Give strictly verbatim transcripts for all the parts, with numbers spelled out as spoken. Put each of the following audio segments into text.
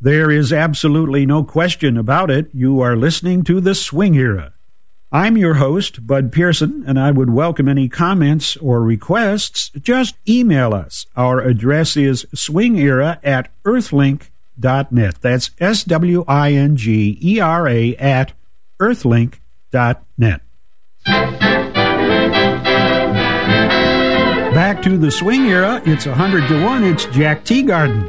There is absolutely no question about it. You are listening to The Swing Era. I'm your host, Bud Pearson, and I would welcome any comments or requests. Just email us. Our address is swingera at earthlink dot net. That's S W I N G E R A at earthlink dot net. Back to The Swing Era. It's one hundred to one. It's Jack Teagarden.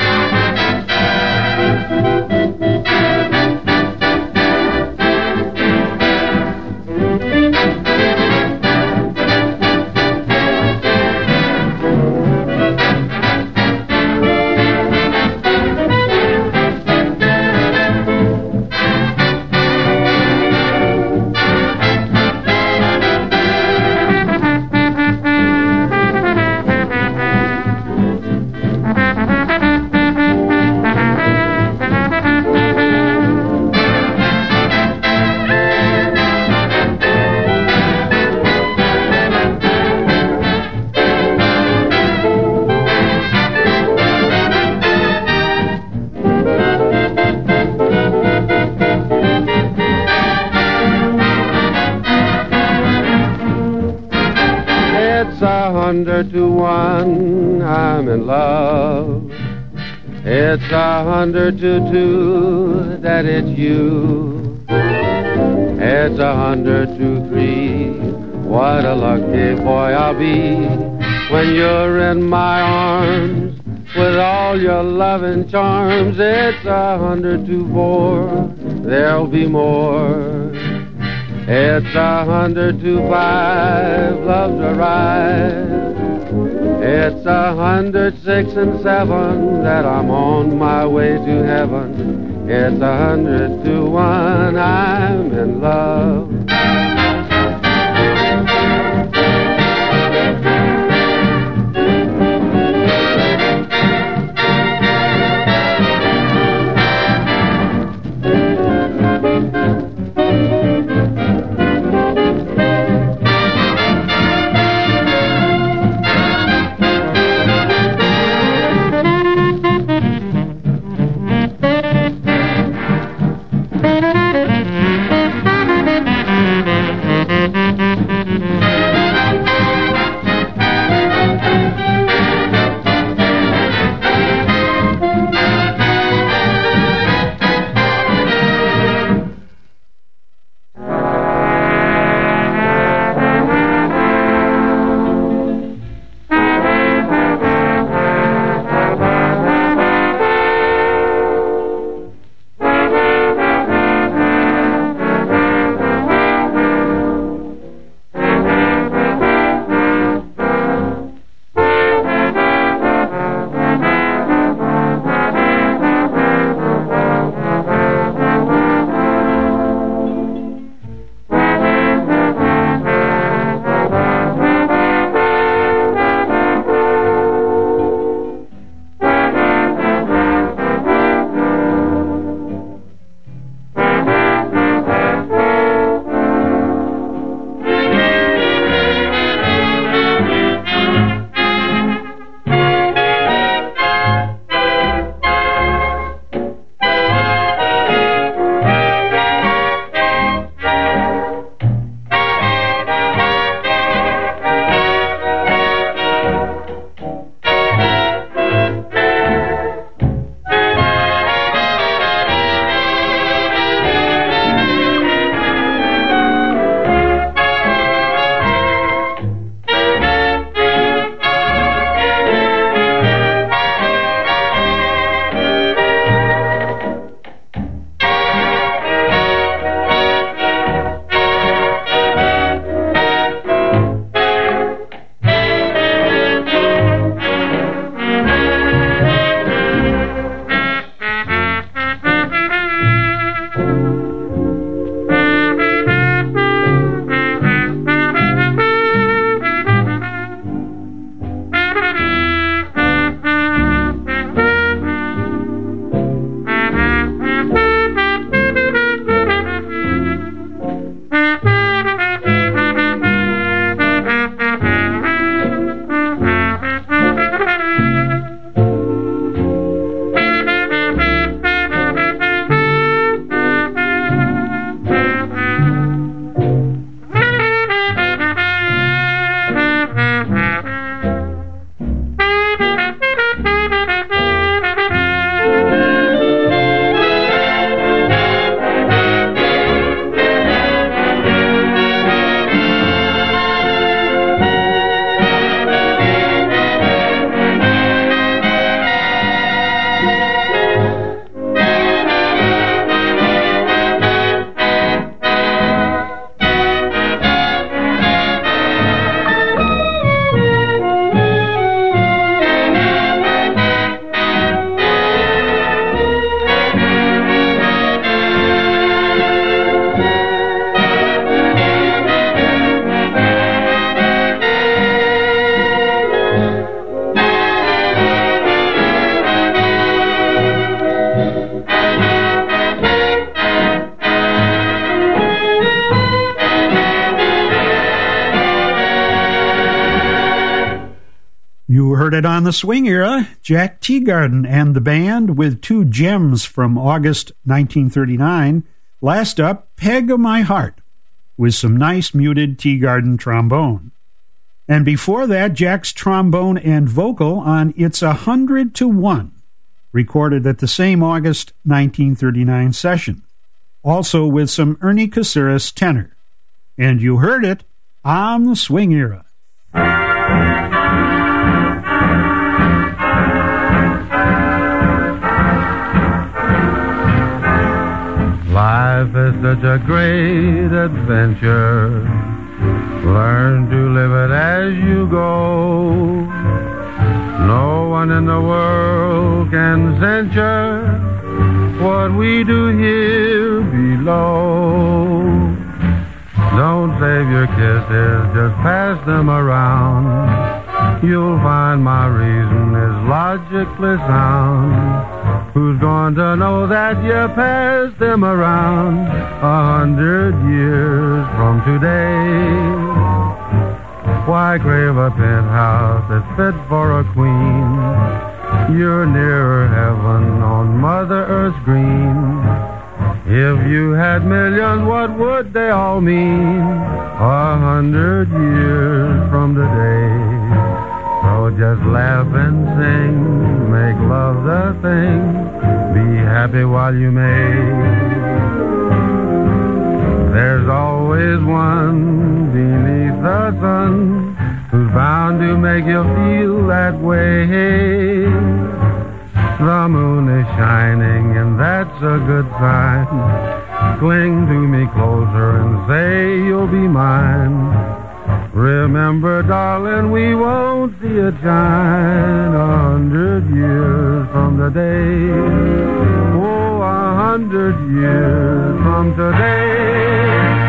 Hundred to one, I'm in love. It's a hundred to two that it's you. It's a hundred to three. What a lucky boy I'll be when you're in my arms with all your loving charms. It's a hundred to four. There'll be more. It's a hundred to five, love's a ride. It's a hundred six and seven that I'm on my way to heaven. It's a hundred to one, I'm in love. You heard it on the Swing Era, Jack Teagarden and the band with two gems from August nineteen thirty-nine. Last up, Peg of My Heart, with some nice muted Teagarden trombone. And before that, Jack's trombone and vocal on It's a Hundred to One, recorded at the same August nineteen thirty-nine session, also with some Ernie Caceres tenor. And you heard it on the Swing Era. Life is such a great adventure. Learn to live it as you go. No one in the world can censure what we do here below. Don't save your kisses, just pass them around. You'll find my reason is logically sound. Who's going to know that you passed them around a hundred years from today? Why crave a penthouse that's fit for a queen? You're nearer heaven on Mother Earth's green. If you had millions, what would they all mean a hundred years from today? So just laugh and sing, make love the thing, be happy while you may. There's always one beneath the sun who's bound to make you feel that way. The moon is shining and that's a good sign. Cling to me closer and say you'll be mine. Remember, darling, we won't see it shine a hundred years from today. Oh, a hundred years from today.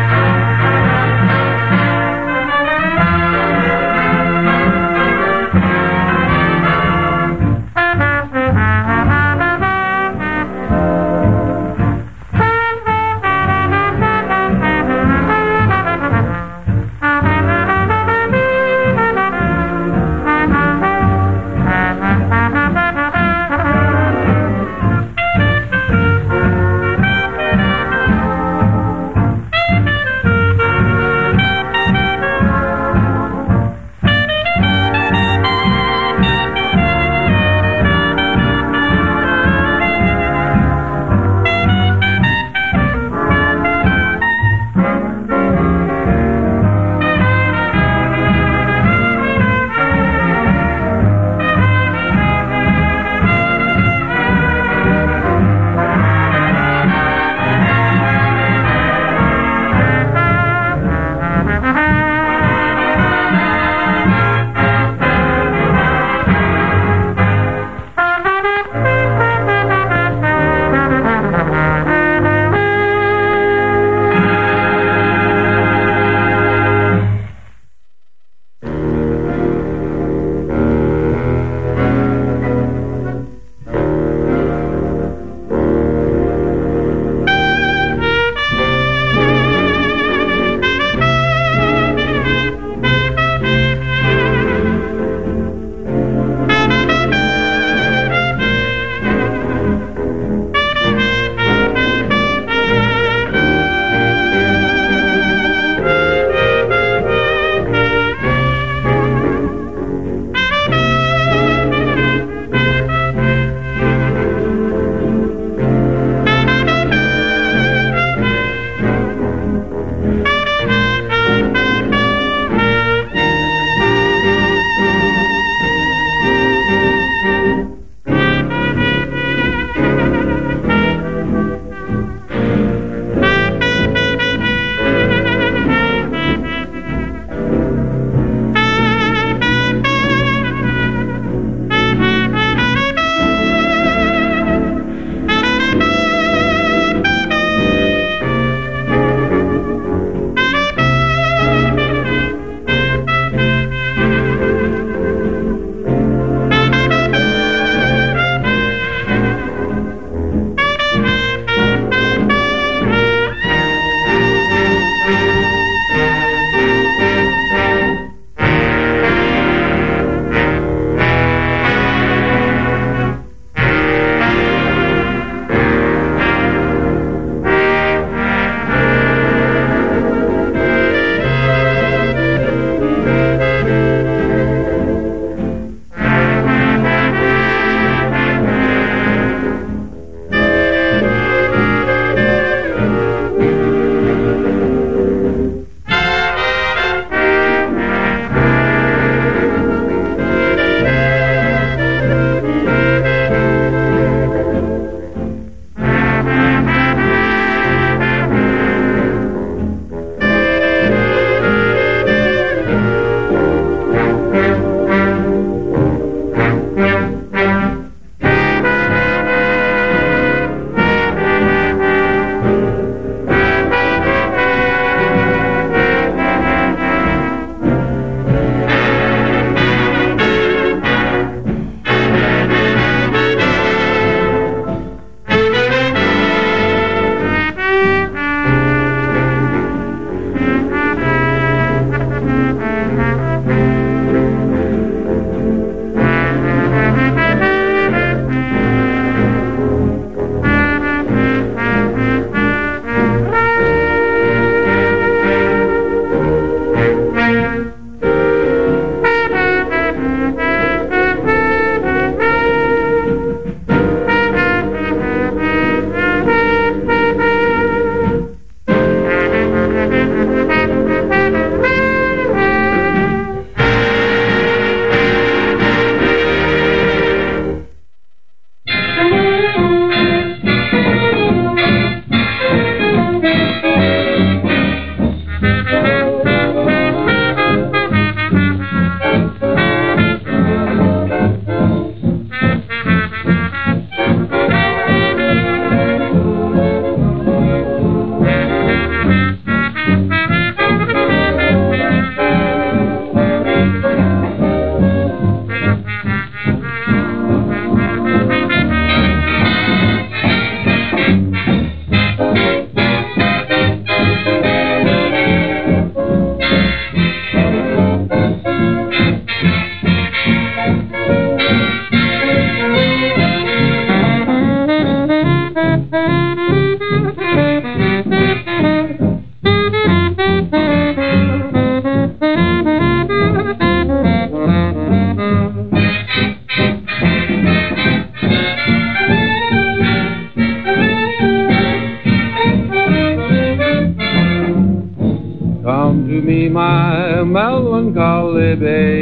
melancholy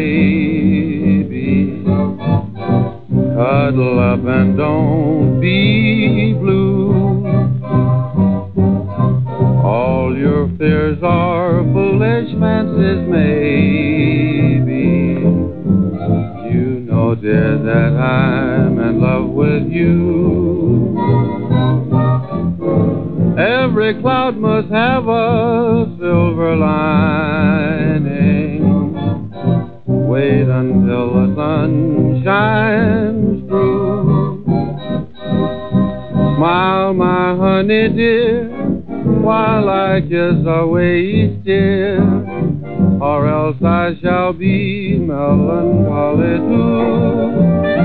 baby. Cuddle up and don't be blue. All your fears are foolish fancies, maybe. You know, dear, that I'm in love with you. Every cloud must have a silver lining. Wait until the sun shines through. Smile, my honey dear, while I kiss away each tear, or else I shall be melancholy too.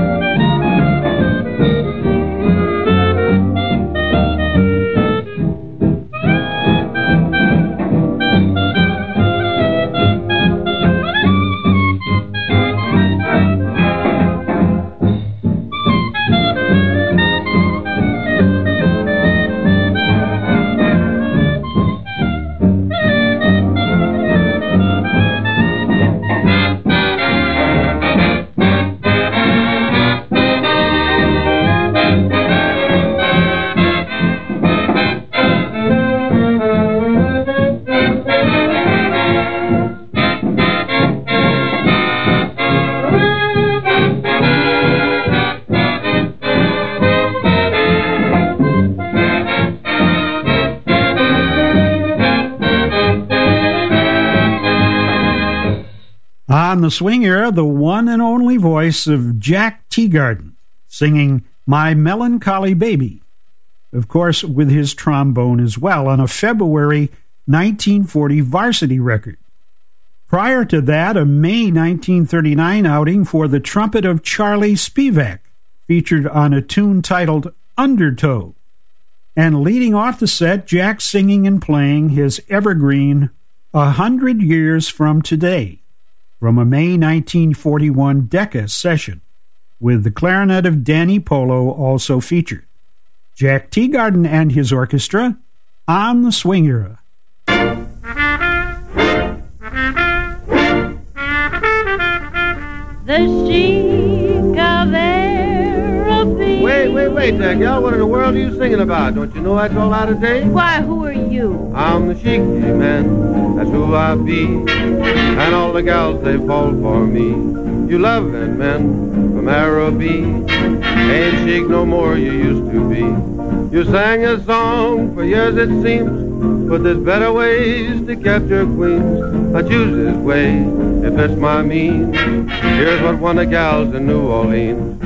On the Swing Era, the one and only voice of Jack Teagarden, singing My Melancholy Baby, of course with his trombone as well, on a February nineteen forty Varsity record. Prior to that, a May nineteen thirty-nine outing for the trumpet of Charlie Spivak, featured on a tune titled Undertow. And leading off the set, Jack singing and playing his evergreen A Hundred Years From Today, from a May nineteen forty-one Decca session, with the clarinet of Danny Polo also featured. Jack Teagarden and his orchestra on the Swing Era. The chic of Araby. Wait, wait, wait, there, gal. What in the world are you singing about? Don't you know that's all out of date? Why, who are you? I'm the chic man, that's who I be. And all the gals, they fall for me. You loving men from Araby ain't chic no more you used to be. You sang a song for years it seems, but there's better ways to capture queens. I choose this way if it's my means. Here's what one of gals in New Orleans.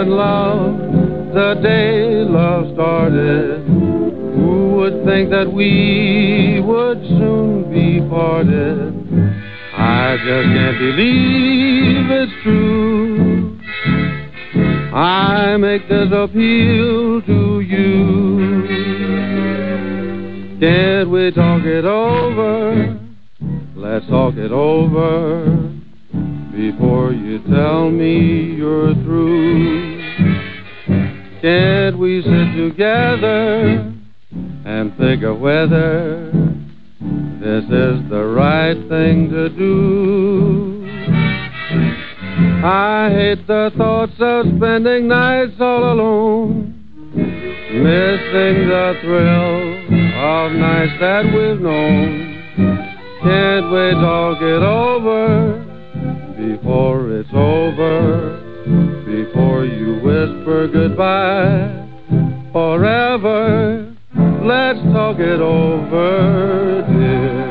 in love the day love started. Who would think that we would soon be parted? I just can't believe it's true. I make this appeal to you. Can't we talk it over? Let's talk it over before you tell me you're through. Can't we sit together and figure whether this is the right thing to do? I hate the thoughts of spending nights all alone, missing the thrill of nights that we've known. Can't we talk it over before it's over, before you whisper goodbye forever? Let's talk it over, dear.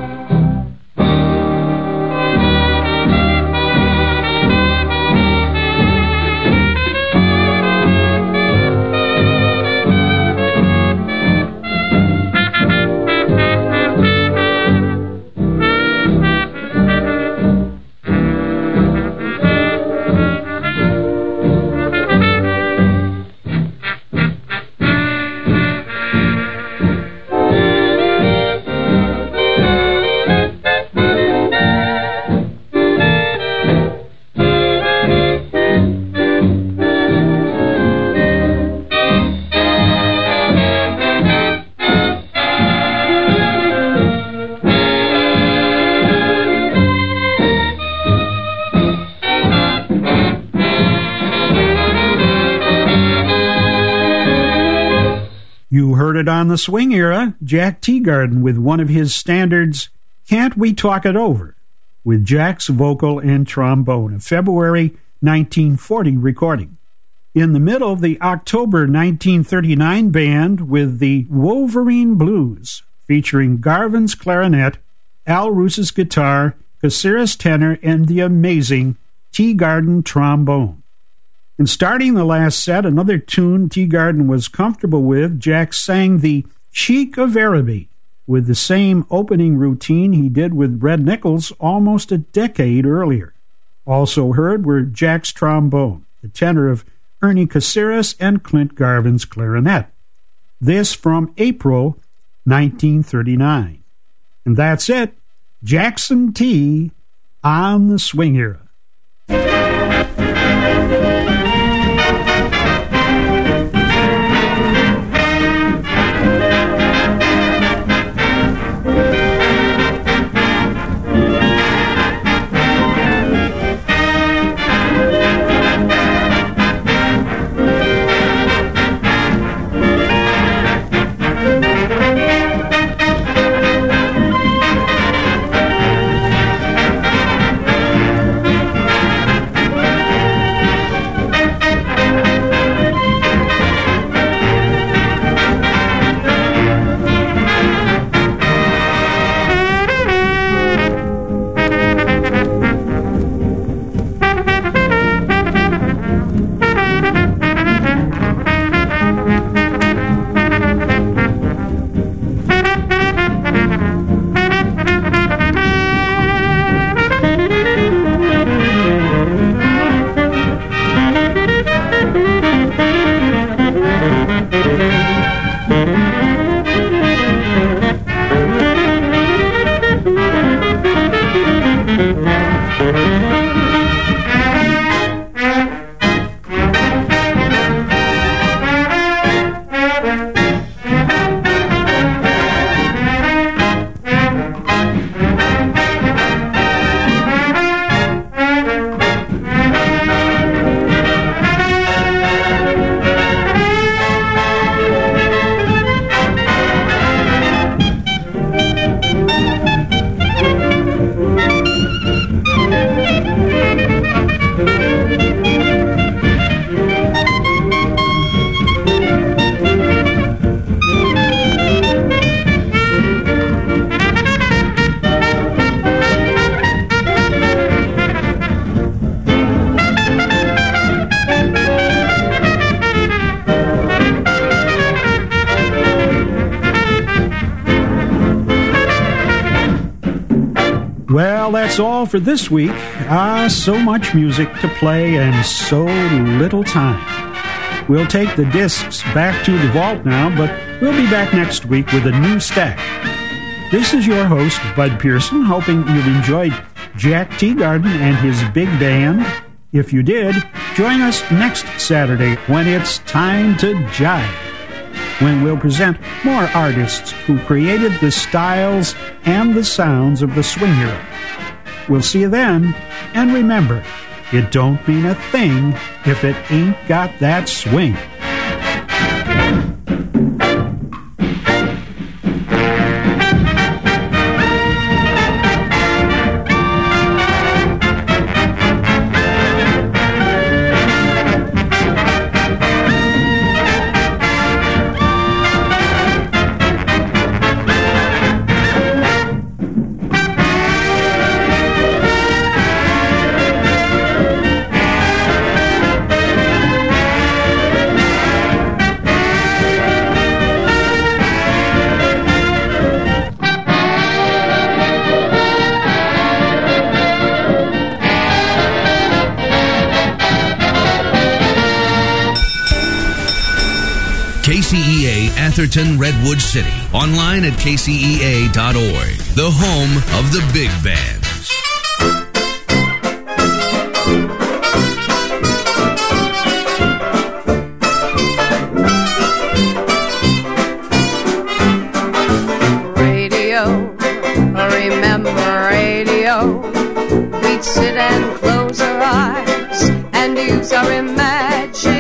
You heard it on the Swing Era, Jack Teagarden with one of his standards, Can't We Talk It Over, with Jack's vocal and trombone, a February nineteen forty recording. In the middle of the October nineteen thirty-nine band with the Wolverine Blues, featuring Garvin's clarinet, Al Roos's guitar, Caceres tenor, and the amazing Teagarden trombone. And starting the last set, another tune Teagarden was comfortable with, Jack sang the Sheik of Araby with the same opening routine he did with Red Nichols almost a decade earlier. Also heard were Jack's trombone, the tenor of Ernie Caceres, and Clint Garvin's clarinet. This from April nineteen thirty-nine. And that's it. Jackson T on the Swing Era. Well, that's all for this week. Ah, so much music to play and so little time. We'll take the discs back to the vault now, but we'll be back next week with a new stack. This is your host, Bud Pearson, hoping you've enjoyed Jack Teagarden and his big band. If you did, join us next Saturday when it's time to jive, when we'll present more artists who created the styles and the sounds of the swing era. We'll see you then, and remember, it don't mean a thing if it ain't got that swing. K C E A Atherton Redwood City. Online at K C E A dot org. The home of the big bands. Radio, remember radio. We'd sit and close our eyes and use our imagination.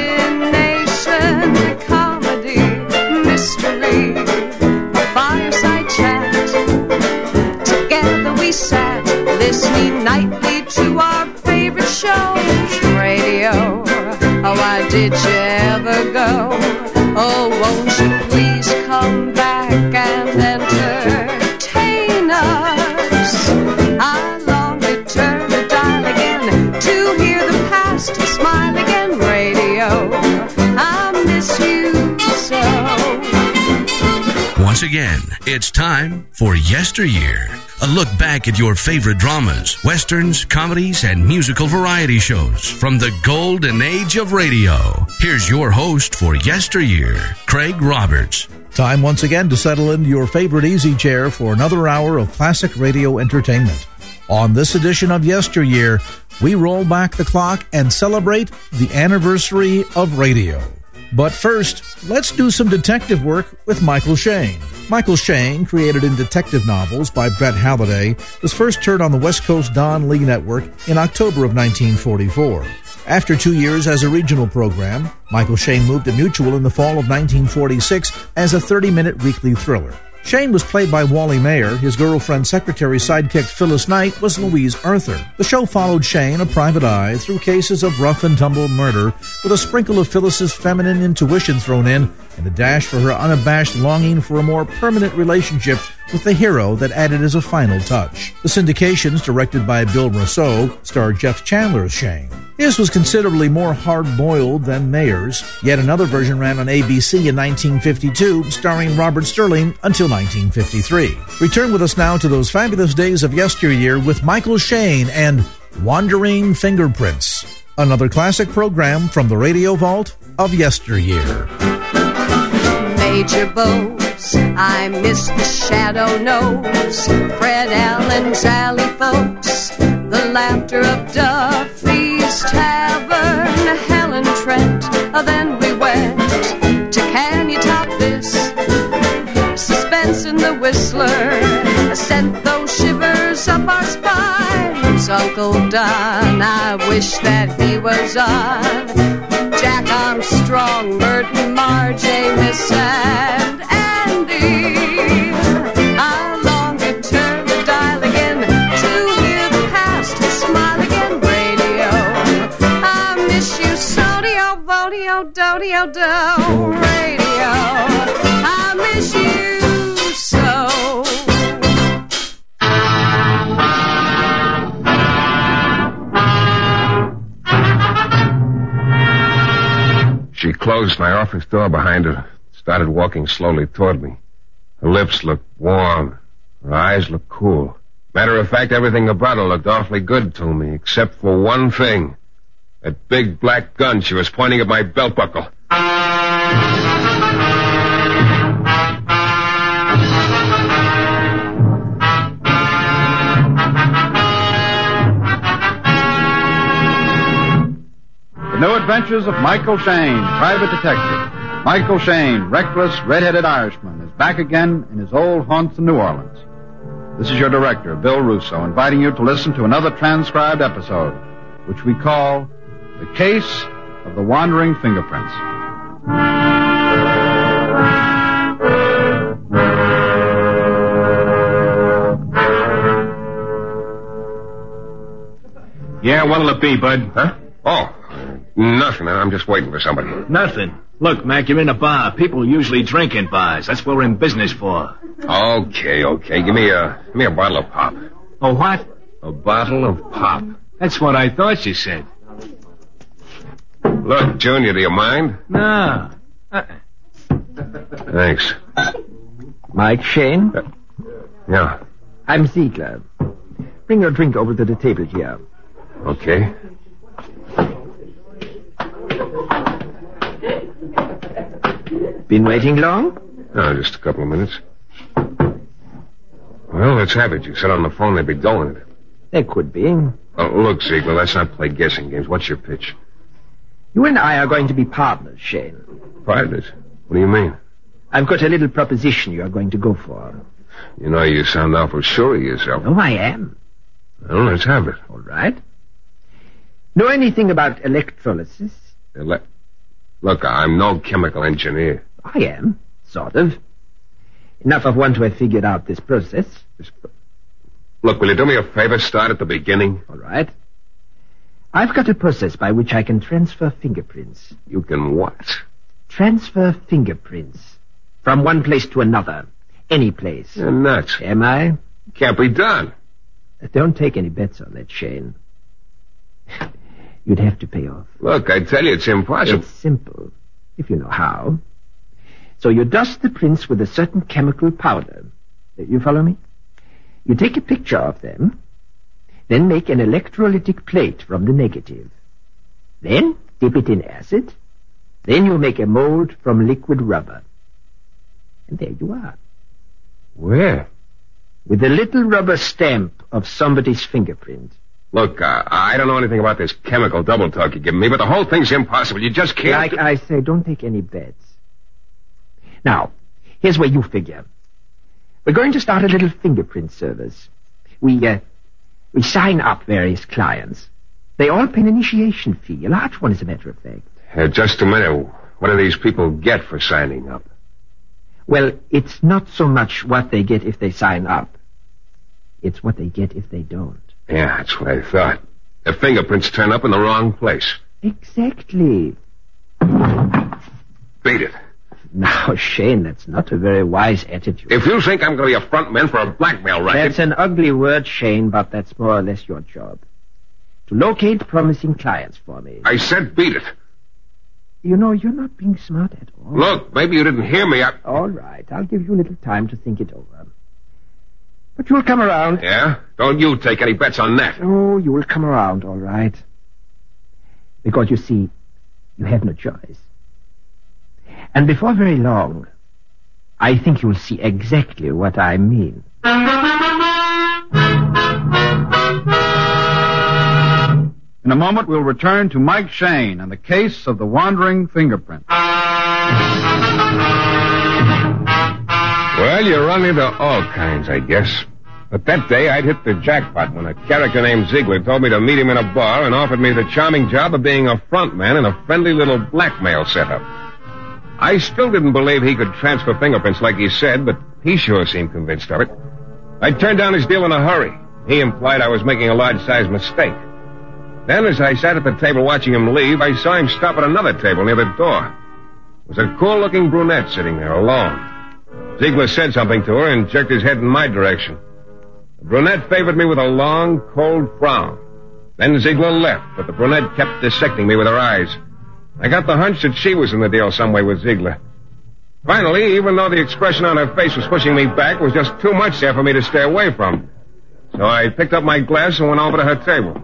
Fireside chat. Together we sat, listening nightly to our favorite shows. Radio, oh, why did you ever go? Oh, won't you please come back and entertain us? I long to turn the dial again to hear the past smile again. Radio, I miss you so. Once again, it's time for Yesteryear, a look back at your favorite dramas, westerns, comedies, and musical variety shows from the golden age of radio. Here's your host for Yesteryear, Craig Roberts. Time once again to settle into your favorite easy chair for another hour of classic radio entertainment. On this edition of Yesteryear, we roll back the clock and celebrate the anniversary of radio. But first, let's do some detective work with Michael Shayne. Michael Shayne, created in detective novels by Brett Halliday, was first heard on the West Coast Don Lee Network in October of nineteen forty-four. After two years as a regional program, Michael Shayne moved to Mutual in the fall of nineteen forty-six as a thirty-minute weekly thriller. Shayne was played by Wally Mayer. His girlfriend, secretary sidekick Phyllis Knight was Louise Arthur. The show followed Shayne, a private eye, through cases of rough-and-tumble murder with a sprinkle of Phyllis's feminine intuition thrown in and a dash for her unabashed longing for a more permanent relationship with the hero that added as a final touch. The syndications, directed by Bill Rousseau, starred Jeff Chandler as Shayne. His was considerably more hard-boiled than Mayer's, yet another version ran on A B C in nineteen fifty-two, starring Robert Sterling, until nineteen fifty-three. Return with us now to those fabulous days of yesteryear with Michael Shayne and Wandering Fingerprints, another classic program from the Radio Vault of yesteryear. Major Bose, I miss the Shadow Nose, Fred Allen's Alley Folks, the laughter of Duffy's Tavern, Helen Trent, then we went to Can You Top This? Suspense in the Whistler sent those shivers up our spines. Uncle Don, I wish that he was on. Jack Armstrong, Burton, Marge, Amos, and Andy. I long to turn the dial again to hear the past smile again. Radio, I miss you so. Dio, vodio, do-dio, do. Radio, I miss you so. She closed my office door behind her, started walking slowly toward me. Her lips looked warm, her eyes looked cool. Matter of fact, everything about her looked awfully good to me, except for one thing. That big black gun she was pointing at my belt buckle. The New Adventures of Michael Shayne, Private Detective. Michael Shayne, reckless, red-headed Irishman, is back again in his old haunts in New Orleans. This is your director, Bill Russo, inviting you to listen to another transcribed episode, which we call The Case of the Wandering Fingerprints. Yeah, what'll it be, Bud? Huh? Oh, nothing. I'm just waiting for somebody. Nothing. Look, Mac, you're in a bar. People usually drink in bars. That's what we're in business for. Okay, okay. Give me a give me a bottle of pop. Oh, what? A bottle of pop. That's what I thought you said. Look, Junior, do you mind? No. Uh-uh. Thanks. Mike Shayne? Uh, yeah. I'm Ziegler. Bring your drink over to the table here. Okay. Been waiting long? No, just a couple of minutes. Well, let's have it. You said on the phone they'd be doing it. There could be. Oh, look, Ziegler, let's not play guessing games. What's your pitch? You and I are going to be partners, Shayne. Partners? What do you mean? I've got a little proposition you are going to go for. You know, you sound awful sure of yourself. Oh, I am. Well, let's have it. All right. Know anything about electrolysis? Ele- Look, I'm no chemical engineer. I am, sort of. Enough of one to have figured out this process. Look, will you do me a favor? Start at the beginning. All right. I've got a process by which I can transfer fingerprints. You can what? Transfer fingerprints. From one place to another. Any place. You're nuts. Am I? Can't be done. Don't take any bets on that, Shayne. You'd have to pay off. Look, I tell you, it's impossible. It's simple, if you know how. So you dust the prints with a certain chemical powder. You follow me? You take a picture of them, then make an electrolytic plate from the negative. Then dip it in acid. Then you make a mold from liquid rubber. And there you are. Where? With a little rubber stamp of somebody's fingerprint. Look, uh, I don't know anything about this chemical double talk you're giving me, but the whole thing's impossible. You just can't... Like I say, don't take any bets. Now, here's where you figure. We're going to start a little fingerprint service. We, uh, we sign up various clients. They all pay an initiation fee, a large one, as a matter of fact. Uh, just a minute. What do these people get for signing up? Well, it's not so much what they get if they sign up. It's what they get if they don't. Yeah, that's what I thought. The fingerprints turn up in the wrong place. Exactly. Beat it. Now, Shayne, that's not a very wise attitude. If you think I'm going to be a front man for a blackmail racket... That's an ugly word, Shayne, but that's more or less your job. To locate promising clients for me. I said beat it. You know, you're not being smart at all. Look, maybe you didn't hear me. I... All right, I'll give you a little time to think it over. But you'll come around. Yeah? Don't you take any bets on that. Oh, you will come around, all right. Because, you see, you have no choice. And before very long, I think you'll see exactly what I mean. In a moment, we'll return to Mike Shayne and the case of the wandering fingerprint. Well, you run into all kinds, I guess. But that day, I'd hit the jackpot when a character named Ziegler told me to meet him in a bar and offered me the charming job of being a front man in a friendly little blackmail setup. I still didn't believe he could transfer fingerprints like he said, but he sure seemed convinced of it. I turned down his deal in a hurry. He implied I was making a large-sized mistake. Then, as I sat at the table watching him leave, I saw him stop at another table near the door. There was a cool-looking brunette sitting there alone. Ziegler said something to her and jerked his head in my direction. The brunette favored me with a long, cold frown. Then Ziegler left, but the brunette kept dissecting me with her eyes. I got the hunch that she was in the deal some way with Ziegler. Finally, even though the expression on her face was pushing me back, was just too much there for me to stay away from. So I picked up my glass and went over to her table.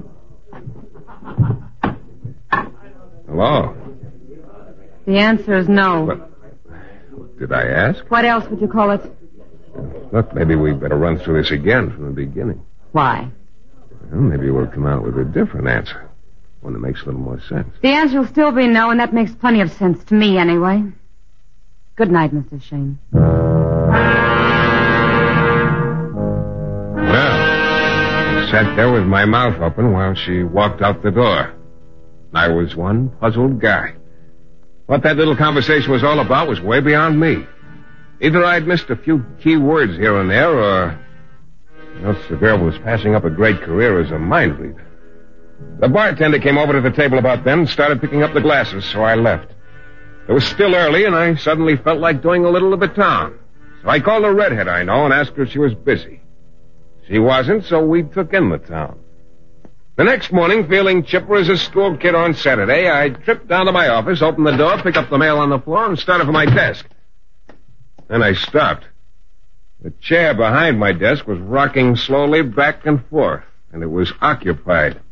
Hello? The answer is no. What, did I ask? What else would you call it? Look, maybe we'd better run through this again from the beginning. Why? Well, maybe we'll come out with a different answer. One that makes a little more sense. The answer will still be no, and that makes plenty of sense to me anyway. Good night, Mister Shane. Well, I sat there with my mouth open while she walked out the door. I was one puzzled guy. What that little conversation was all about was way beyond me. Either I'd missed a few key words here and there, or else the girl was passing up a great career as a mind reader. The bartender came over to the table about then and started picking up the glasses, so I left. It was still early, and I suddenly felt like doing a little of the town. So I called a redhead I know and asked her if she was busy. She wasn't, so we took in the town. The next morning, feeling chipper as a school kid on Saturday, I tripped down to my office, opened the door, picked up the mail on the floor, and started for my desk. Then I stopped. The chair behind my desk was rocking slowly back and forth, and it was occupied.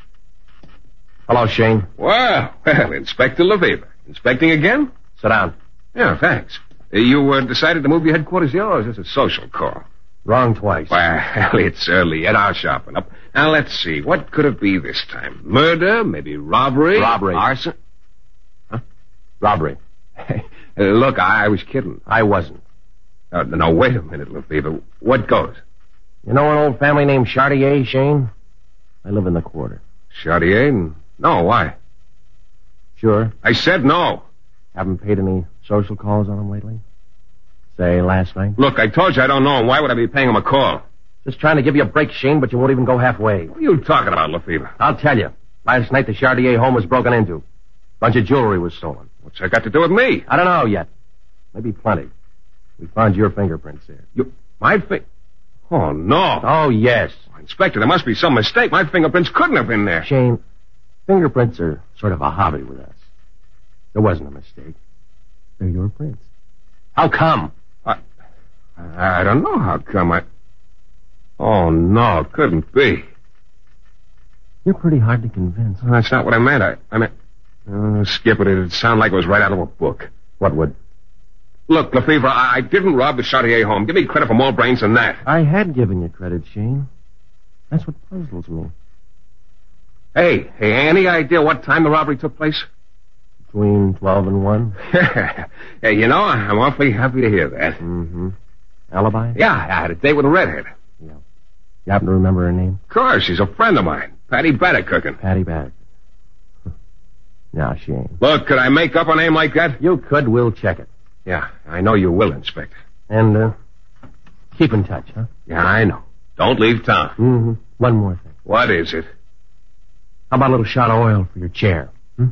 Hello, Shane. Well, well, Inspector Lefevre. Inspecting again? Sit down. Yeah, thanks. Uh, you uh, decided to move your headquarters here, or is this a social call? Wrong twice. Well, it's early yet. I'll sharpen up. Now, let's see. What could it be this time? Murder? Maybe robbery? Robbery. Arson? Huh? Robbery. uh, look, I, I was kidding. I wasn't. Uh, no, wait a minute, Lefevre. What goes? You know an old family named Chartier, Shane? I live in the quarter. Chartier? No, why? Sure. I said no. Haven't paid any social calls on him lately? Say, last night? Look, I told you I don't know him. Why would I be paying him a call? Just trying to give you a break, Shane, but you won't even go halfway. What are you talking about, Lefevre? I'll tell you. Last night, the Chartier home was broken into. Bunch of jewelry was stolen. What's that got to do with me? I don't know yet. Maybe plenty. We found your fingerprints there. You, my fi... Oh, no. Oh, yes. Inspector, there must be some mistake. My fingerprints couldn't have been there. Shane, fingerprints are sort of a hobby with us. There wasn't a mistake. They're your prints. How come? I, I don't know how come. I... Oh, no, it couldn't be. You're pretty hard to convince. Well, that's not what I meant. I, I meant... Oh, Skip, it would sound like it was right out of a book. What would? Look, Lefevre, I, I didn't rob the Chartier home. Give me credit for more brains than that. I had given you credit, Shane. That's what puzzles me. Hey, hey, any idea what time the robbery took place? Between twelve and one. Hey, you know, I'm awfully happy to hear that. Mm-hmm. Alibi? Yeah, I had a date with a redhead. Yeah. You happen to remember her name? Of course, she's a friend of mine. Patty Baddercookin. Patty Baddercookin. Now, Shane. Look, could I make up a name like that? You could. We'll check it. Yeah, I know you will, Inspector. And, uh, keep in touch, huh? Yeah, I know. Don't leave town. Mm-hmm. One more thing. What is it? How about a little shot of oil for your chair? Hmm?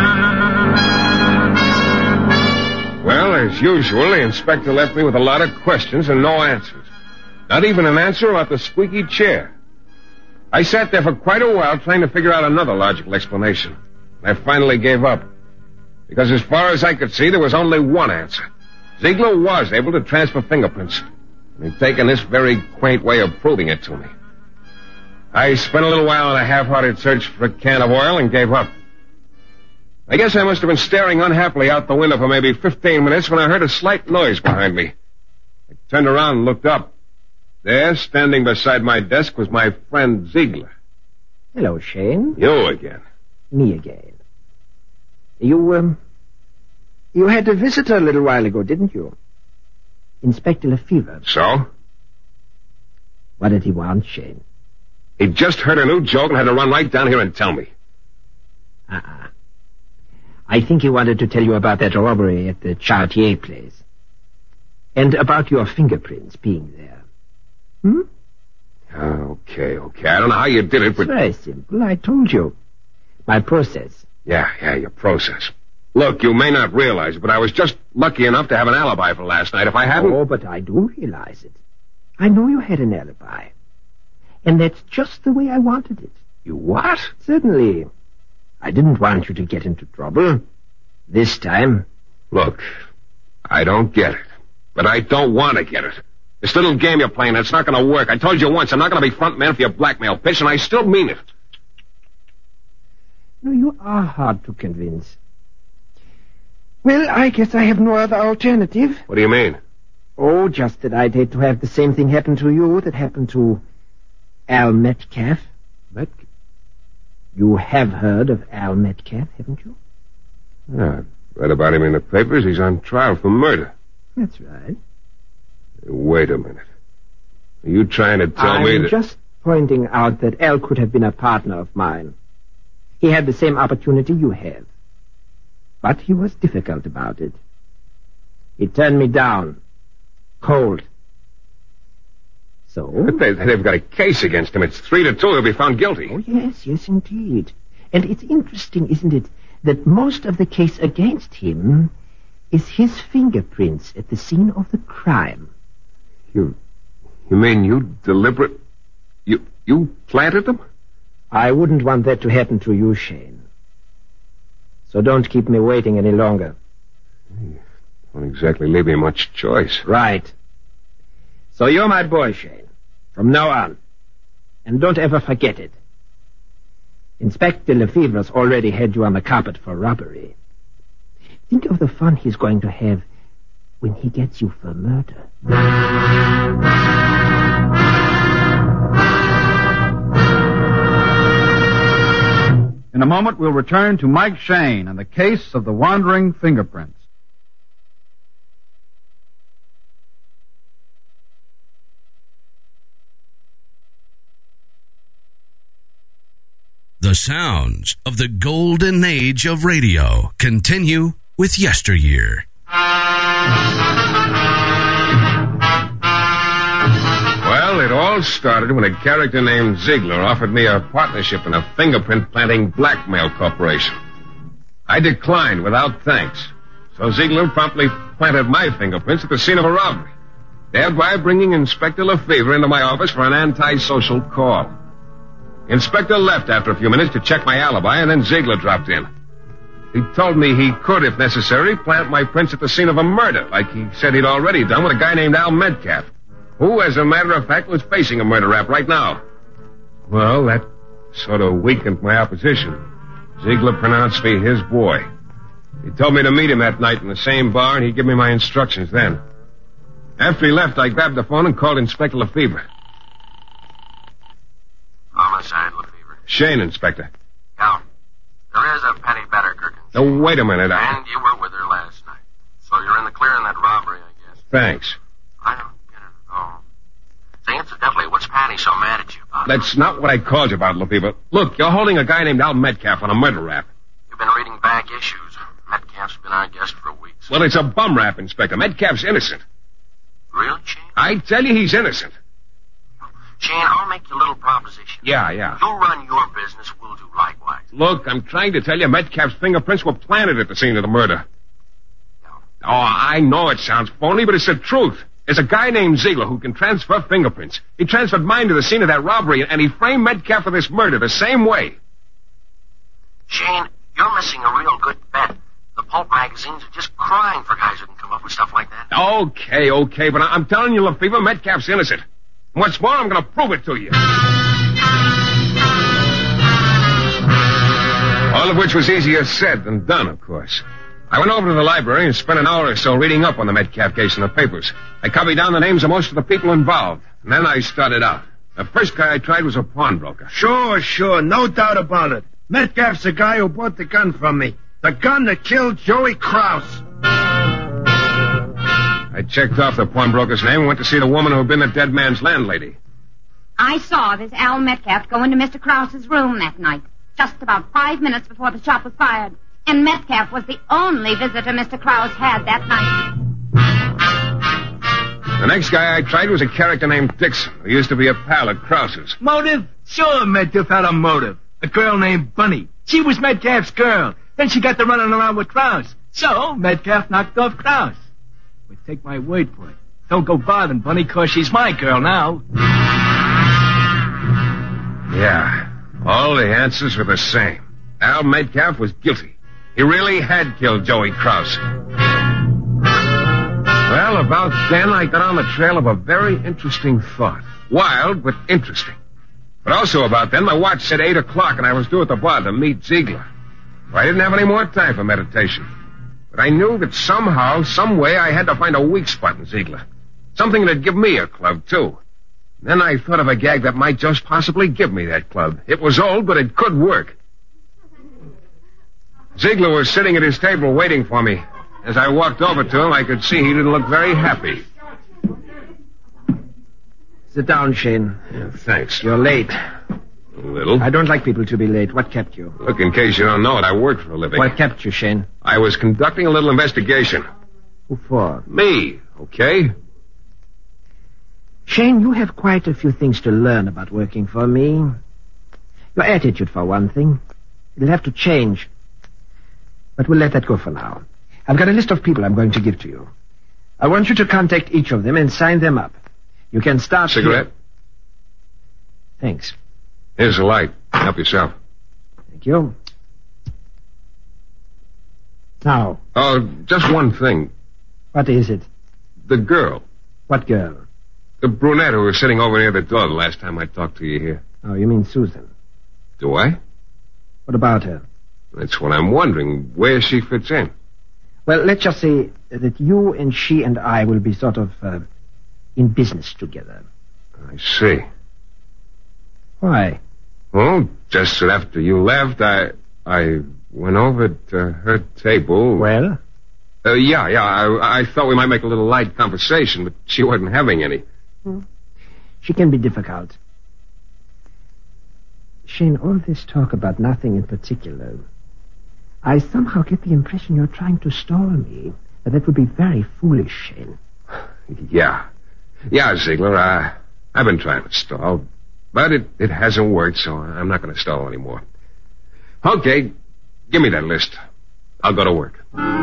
Well, as usual, the inspector left me with a lot of questions and no answers. Not even an answer about the squeaky chair. I sat there for quite a while trying to figure out another logical explanation. I finally gave up. Because as far as I could see, there was only one answer. Ziegler was able to transfer fingerprints. And he'd taken this very quaint way of proving it to me. I spent a little while in a half-hearted search for a can of oil and gave up. I guess I must have been staring unhappily out the window for maybe fifteen minutes when I heard a slight noise behind me. I turned around and looked up. There, standing beside my desk, was my friend Ziegler. Hello, Shane. You again. Me again. You, um... You had a visitor a little while ago, didn't you? Inspector Lefevre. So? What did he want, Shane? He'd just heard a new joke and had to run right down here and tell me. Uh-uh. I think he wanted to tell you about that robbery at the Chartier place. And about your fingerprints being there. Hmm? Okay, okay. I don't know how you did it, but... It's very simple. I told you. My process. Yeah, yeah, your process. Look, you may not realize it, but I was just lucky enough to have an alibi for last night. If I hadn't... Oh, but I do realize it. I know you had an alibi. And that's just the way I wanted it. You what? Certainly. I didn't want you to get into trouble. This time. Look, I don't get it. But I don't want to get it. This little game you're playing, it's not going to work. I told you once, I'm not going to be front man for your blackmail pitch, and I still mean it. No, you are hard to convince. Well, I guess I have no other alternative. What do you mean? Oh, just that I'd hate to have the same thing happen to you that happened to Al Metcalf. Metcalf? You have heard of Al Metcalf, haven't you? Yeah, I've read about him in the papers. He's on trial for murder. That's right. Wait a minute. Are you trying to tell I'm me that... I'm just pointing out that Al could have been a partner of mine. He had the same opportunity you have. But he was difficult about it. He turned me down. Cold. So? But they, they've got a case against him. It's three to two. He'll be found guilty. Oh, yes, yes, indeed. And it's interesting, isn't it, that most of the case against him is his fingerprints at the scene of the crime. You... You mean you deliberate... You... You planted them? I wouldn't want that to happen to you, Shane. So don't keep me waiting any longer. You don't exactly leave me much choice. Right. So you're my boy, Shane. From now on. And don't ever forget it. Inspector Lefebvre's already had you on the carpet for robbery. Think of the fun he's going to have when he gets you for murder. In a moment, we'll return to Mike Shane and the case of the wandering fingerprints. The sounds of the golden age of radio continue with Yesteryear. Well, it all started when a character named Ziegler offered me a partnership in a fingerprint-planting blackmail corporation. I declined without thanks, so Ziegler promptly planted my fingerprints at the scene of a robbery, thereby bringing Inspector Lefebvre into my office for an antisocial call. Inspector left after a few minutes to check my alibi, and then Ziegler dropped in. He told me he could, if necessary, plant my prints at the scene of a murder, like he said he'd already done with a guy named Al Metcalf, who, as a matter of fact, was facing a murder rap right now. Well, that sort of weakened my opposition. Ziegler pronounced me his boy. He told me to meet him that night in the same bar, and he'd give me my instructions then. After he left, I grabbed the phone and called Inspector Lefebvre. Homicide, Lefebvre. Shane, Inspector. Count. There is a Penny Batterkirk. Oh, wait a minute. I... And you were with her last night. So you're in the clear in that robbery, I guess. Thanks. I don't get it at all. Say, incidentally, what's Patty so mad at you about? That's not what I called you about, Lefebvre. Look, you're holding a guy named Al Metcalf on a murder rap. You've been reading back issues. Metcalf's been our guest for weeks. Well, it's a bum rap, Inspector. Metcalf's innocent. Really, Shane? I tell you, he's innocent. Shane, I'll make you a little proposition. Yeah, yeah. You run your business, we'll do likewise. Look, I'm trying to tell you Metcalf's fingerprints were planted at the scene of the murder. No. Oh, I know it sounds phony, but it's the truth. There's a guy named Ziegler who can transfer fingerprints. He transferred mine to the scene of that robbery, and he framed Metcalf for this murder the same way. Shane, you're missing a real good bet. The pulp magazines are just crying for guys who can come up with stuff like that. Okay, okay, but I'm telling you, Lefebvre, Metcalf's innocent. What's more, I'm going to prove it to you. All of which was easier said than done, of course. I went over to the library and spent an hour or so reading up on the Metcalf case in the papers. I copied down the names of most of the people involved, and then I started out. The first guy I tried was a pawnbroker. Sure, sure, no doubt about it. Metcalf's the guy who bought the gun from me. The gun that killed Joey Krause. I checked off the pawnbroker's name and went to see the woman who had been the dead man's landlady. I saw this Al Metcalf go into Mister Krause's room that night, just about five minutes before the shot was fired. And Metcalf was the only visitor Mister Krause had that night. The next guy I tried was a character named Dixon, who used to be a pal of Krause's. Motive? Sure, Metcalf had a motive. A girl named Bunny. She was Metcalf's girl. Then she got to running around with Krause. So, Metcalf knocked off Krause. But take my word for it. Don't go bothering Bunny, cause she's my girl now. Yeah, all the answers were the same. Al Metcalf was guilty. He really had killed Joey Krause. Well, about then, I got on the trail of a very interesting thought. Wild, but interesting. But also about then, my watch said eight o'clock, and I was due at the bar to meet Ziegler. So I didn't have any more time for meditation. But I knew that somehow, some way, I had to find a weak spot in Ziegler. Something that'd give me a club, too. Then I thought of a gag that might just possibly give me that club. It was old, but it could work. Ziegler was sitting at his table waiting for me. As I walked over to him, I could see he didn't look very happy. Sit down, Shane. Yeah, thanks. You're late. A little. I don't like people to be late. What kept you? Look, in case you don't know it, I work for a living. What kept you, Shane? I was conducting a little investigation. Who for? Me, okay? Shane, you have quite a few things to learn about working for me. Your attitude, for one thing. It'll have to change. But we'll let that go for now. I've got a list of people I'm going to give to you. I want you to contact each of them and sign them up. You can start... Cigarette? Here. Thanks. Here's the light. Help yourself. Thank you. Now. Oh, just one thing. What is it? The girl. What girl? The brunette who was sitting over near the door the last time I talked to you here. Oh, you mean Susan? Do I? What about her? That's what I'm wondering, where she fits in. Well, let's just say that you and she and I will be sort of uh, in business together. I see. Why? Well, just that after you left, I I went over to her table. Well? Uh, yeah, yeah, I, I thought we might make a little light conversation, but she wasn't having any. Hmm. She can be difficult. Shane, all this talk about nothing in particular, I somehow get the impression you're trying to stall me. But that would be very foolish, Shane. Yeah. Yeah, Ziegler, uh, I've been trying to stall. But it, it hasn't worked, so I'm not going to stall anymore. Okay, give me that list. I'll go to work.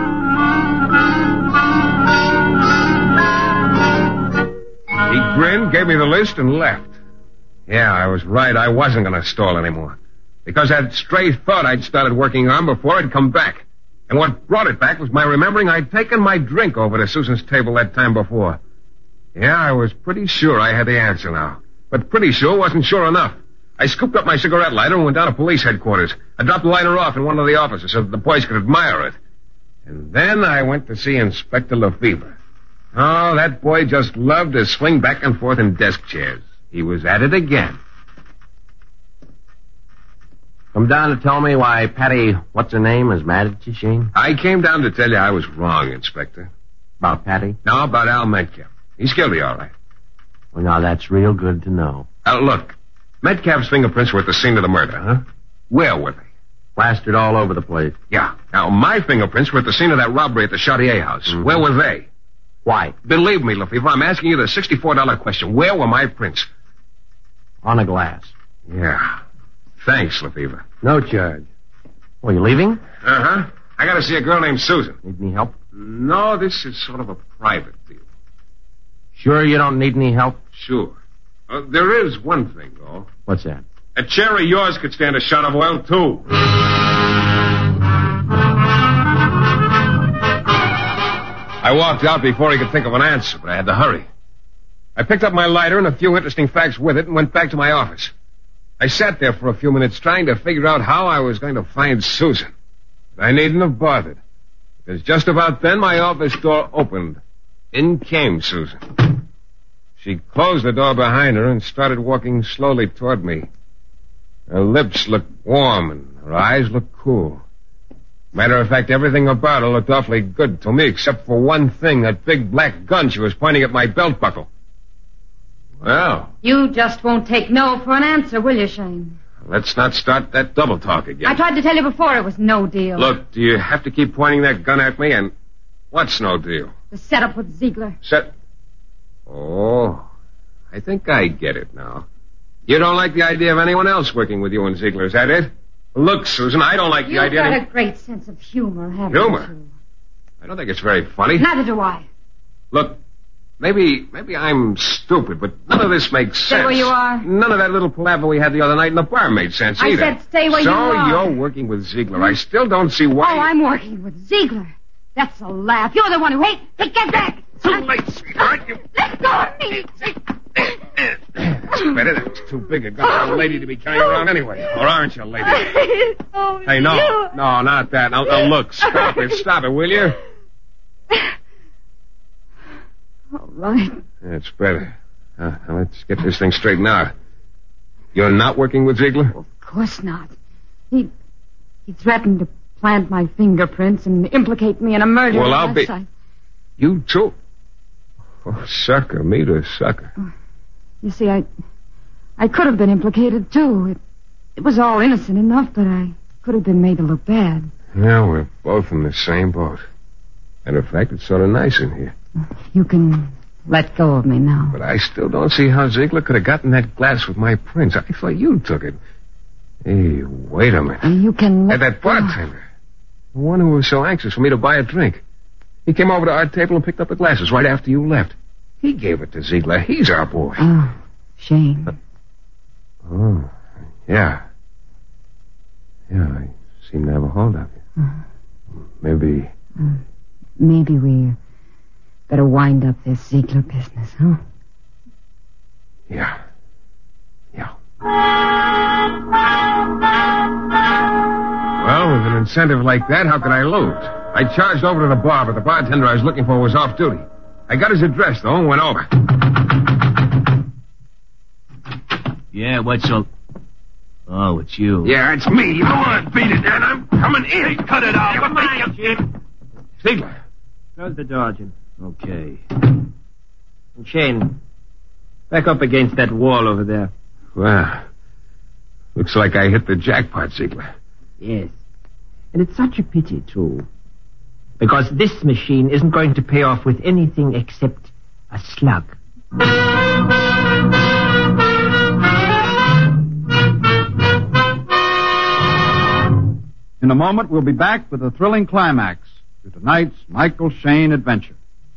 He grinned, gave me the list, and left. Yeah, I was right. I wasn't going to stall anymore. Because that stray thought I'd started working on before I'd come back. And what brought it back was my remembering I'd taken my drink over to Susan's table that time before. Yeah, I was pretty sure I had the answer now. But pretty sure wasn't sure enough. I scooped up my cigarette lighter and went down to police headquarters. I dropped the lighter off in one of the offices so that the boys could admire it. And then I went to see Inspector Lefevre. Oh, that boy just loved to swing back and forth in desk chairs. He was at it again. Come down to tell me why Patty, what's her name, is mad at you, Shane? I came down to tell you I was wrong, Inspector. About Patty? No, about Al Metcalf. He's guilty, all right. Well, now, that's real good to know. Uh, look, Metcalf's fingerprints were at the scene of the murder, huh? Where were they? Plastered all over the place. Yeah. Now, my fingerprints were at the scene of that robbery at the Chartier house. Mm-hmm. Where were they? Why? Believe me, Lefevre, I'm asking you the sixty-four dollar question. Where were my prints? On a glass. Yeah. Thanks, Lefevre. No charge. Well, you leaving? Uh-huh. I gotta see a girl named Susan. Need any help? No, this is sort of a private deal. Sure you don't need any help? Sure. Uh, there is one thing, though. What's that? A chair of yours could stand a shot of oil, too. I walked out before he could think of an answer, but I had to hurry. I picked up my lighter and a few interesting facts with it and went back to my office. I sat there for a few minutes trying to figure out how I was going to find Susan. But I needn't have bothered, because just about then my office door opened. In came Susan. She closed the door behind her and started walking slowly toward me. Her lips looked warm and her eyes looked cool. Matter of fact, everything about her looked awfully good to me, except for one thing, that big black gun she was pointing at my belt buckle. Well... You just won't take no for an answer, will you, Shane? Let's not start that double talk again. I tried to tell you before it was no deal. Look, do you have to keep pointing that gun at me, and what's no deal? The setup with Ziegler. Set... Oh, I think I get it now. You don't like the idea of anyone else working with you and Ziegler, is that it? Look, Susan, I don't like You've the idea... You've got of... a great sense of humor, haven't humor? you? I don't think it's very funny. Neither do I. Look, maybe maybe I'm stupid, but none of this makes Stay sense. where you are. None of that little palaver we had the other night in the bar made sense I either. said stay where so you are. So you're working with Ziegler. I still don't see why... Oh, I'm working with Ziegler. That's a laugh. You're the one who hates... Hey, get back! Too late, sweetheart. You... Let go of me. It's better. That's too big a gun for a lady to be carrying around anyway. Or aren't you, lady? Oh, Hey, no. you. No, not that. Now, now, look, stop it. Stop it, will you? All right. That's better. Uh, now let's get this thing straightened out. You're not working with Ziegler? Of course not. He he threatened to plant my fingerprints and implicate me in a murder. Well, I'll be... I... You too? Oh, sucker. Me to sucker. You see, I I could have been implicated, too. It, it was all innocent enough, but I could have been made to look bad. Yeah, we're both in the same boat. Matter of fact, it's sort of nice in here. You can let go of me now. But I still don't see how Ziegler could have gotten that glass with my prints. I thought you took it. Hey, wait a minute. And you can Hey, let that bartender. The one who was so anxious for me to buy a drink. He came over to our table and picked up the glasses right after you left. He gave it to Ziegler. He's our boy. Oh, Shane. Oh, yeah. Yeah, I seem to have a hold of you. Uh, Maybe... uh, maybe we better wind up this Ziegler business, huh? Yeah. Yeah. Well, with an incentive like that, how could I lose? I charged over to the bar, but the bartender I was looking for was off duty. I got his address, though, and went over. Yeah, what's up? Oh, it's you. Yeah, it's me. Go on, beat it, Dan. I'm coming in. Cut it out. Come on, Jim. Ziegler. Close the door, Jim. Okay. And Shane, back up against that wall over there. Well, looks like I hit the jackpot, Ziegler. Yes. And it's such a pity, too. Because this machine isn't going to pay off with anything except a slug. In a moment, we'll be back with a thrilling climax to tonight's Michael Shayne adventure.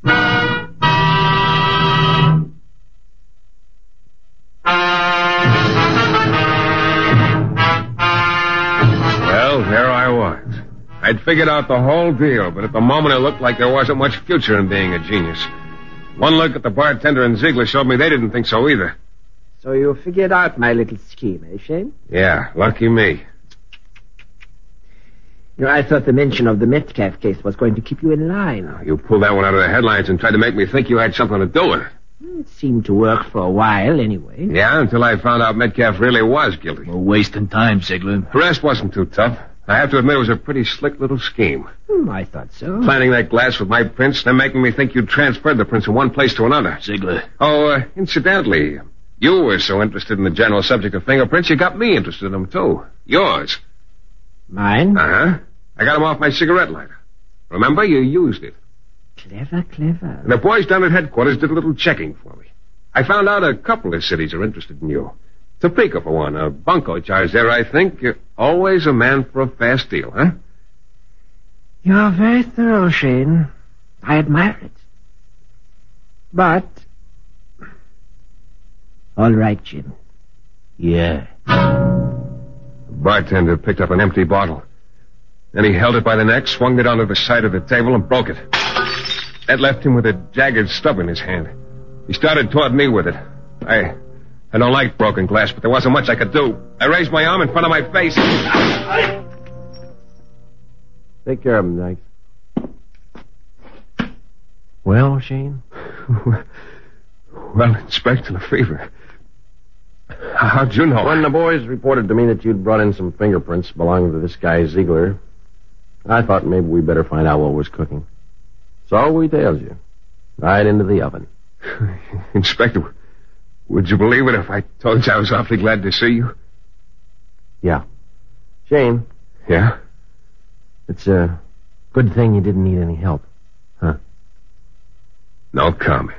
Well, there I was. I'd figured out the whole deal, but at the moment it looked like there wasn't much future in being a genius. One look at the bartender and Ziegler showed me they didn't think so either. So you figured out my little scheme, eh, Shane? Yeah, lucky me. You know, I thought the mention of the Metcalf case was going to keep you in line. You pulled that one out of the headlines and tried to make me think you had something to do with it. It seemed to work for a while, anyway. Yeah, until I found out Metcalf really was guilty. We're wasting time, Ziegler. The rest wasn't too tough. I have to admit it was a pretty slick little scheme. Hmm, I thought so. Planting that glass with my prints, then making me think you transferred the prints from one place to another. Ziegler. Oh, uh, incidentally, you were so interested in the general subject of fingerprints, you got me interested in them, too. Yours. Mine? Uh-huh. I got them off my cigarette lighter. Remember, you used it. Clever, clever. And the boys down at headquarters did a little checking for me. I found out a couple of cities are interested in you. Topeka, for one. A bunco charge there, I think. You're always a man for a fast deal, huh? You're very thorough, Shane. I admire it. But... all right, Jim. Yeah. The bartender picked up an empty bottle. Then he held it by the neck, swung it onto the side of the table, and broke it. That left him with a jagged stub in his hand. He started toward me with it. I... I don't like broken glass, but there wasn't much I could do. I raised my arm in front of my face. Take care of him, Knight. Well, Shane? Well, Inspector Lefevre. How'd you know? When the boys reported to me that you'd brought in some fingerprints belonging to this guy Ziegler, I thought maybe we better find out what was cooking. So we tailed you. Right into the oven. Inspector, would you believe it if I told you I was awfully glad to see you? Yeah. Shane. Yeah? It's a good thing you didn't need any help. Huh? No comment.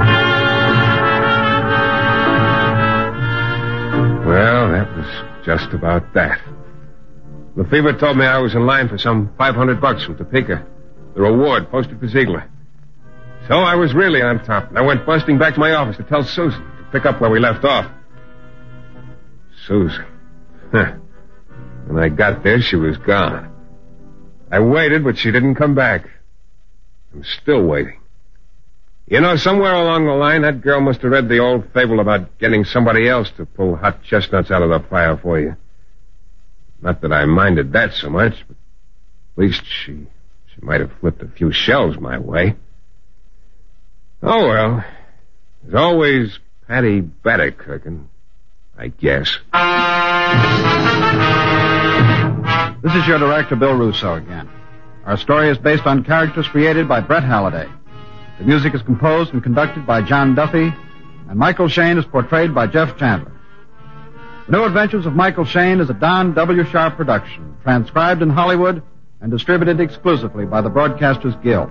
Well, that was just about that. Lefevre told me I was in line for some five hundred bucks from Topeka. The reward posted for Ziegler. So I was really on top, and I went busting back to my office to tell Susan to pick up where we left off. Susan. Huh. When I got there, she was gone. I waited, but she didn't come back. I'm still waiting. You know, somewhere along the line, that girl must have read the old fable about getting somebody else to pull hot chestnuts out of the fire for you. Not that I minded that so much, but at least she, she might have flipped a few shells my way. Oh, well. There's always Patty Baddock cooking, I guess. This is your director, Bill Russo, again. Our story is based on characters created by Brett Halliday. The music is composed and conducted by John Duffy, and Michael Shayne is portrayed by Jeff Chandler. The New Adventures of Michael Shayne is a Don W. Sharp production, transcribed in Hollywood and distributed exclusively by the Broadcasters Guild.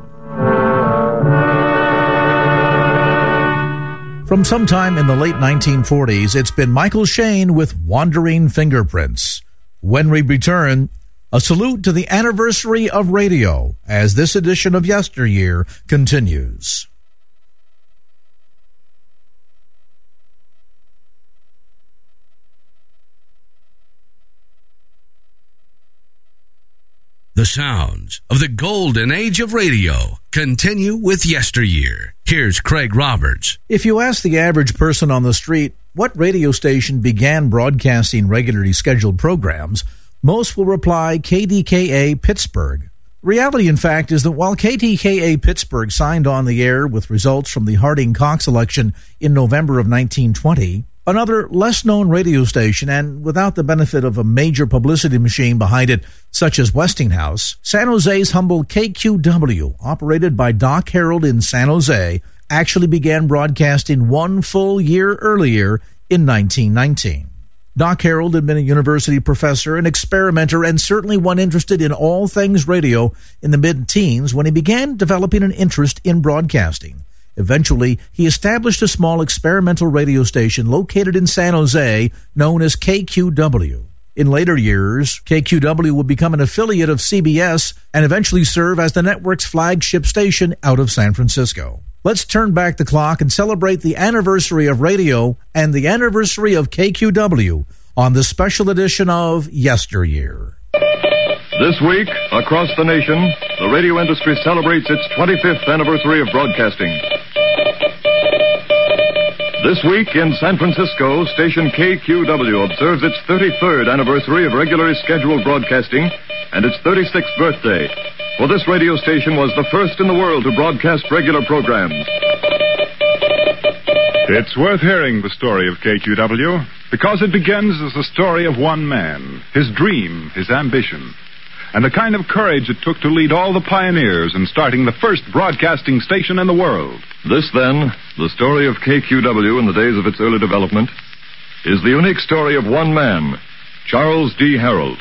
From sometime in the late nineteen forties, it's been Michael Shayne with Wandering Fingerprints. When we return, a salute to the anniversary of radio as this edition of Yesteryear continues. The sounds of the golden age of radio continue with Yesteryear. Here's Craig Roberts. If you ask the average person on the street what radio station began broadcasting regularly scheduled programs, most will reply K D K A Pittsburgh. Reality, in fact, is that while K D K A Pittsburgh signed on the air with results from the Harding-Cox election in November of nineteen twenty, another less-known radio station, and without the benefit of a major publicity machine behind it, such as Westinghouse, San Jose's humble K Q W, operated by Doc Harold in San Jose, actually began broadcasting one full year earlier in nineteen nineteen. Doc Harold had been a university professor, an experimenter, and certainly one interested in all things radio in the mid-teens when he began developing an interest in broadcasting. Eventually, he established a small experimental radio station located in San Jose known as K Q W. In later years, K Q W would become an affiliate of C B S and eventually serve as the network's flagship station out of San Francisco. Let's turn back the clock and celebrate the anniversary of radio and the anniversary of K Q W on this special edition of Yesteryear. This week, across the nation, the radio industry celebrates its twenty-fifth anniversary of broadcasting. This week in San Francisco, station K Q W observes its thirty-third anniversary of regularly scheduled broadcasting and its thirty-sixth birthday. For this radio station was the first in the world to broadcast regular programs. It's worth hearing the story of K Q W because it begins as the story of one man, his dream, his ambition, and the kind of courage it took to lead all the pioneers in starting the first broadcasting station in the world. This, then, the story of K Q W in the days of its early development, is the unique story of one man, Charles D. Harold.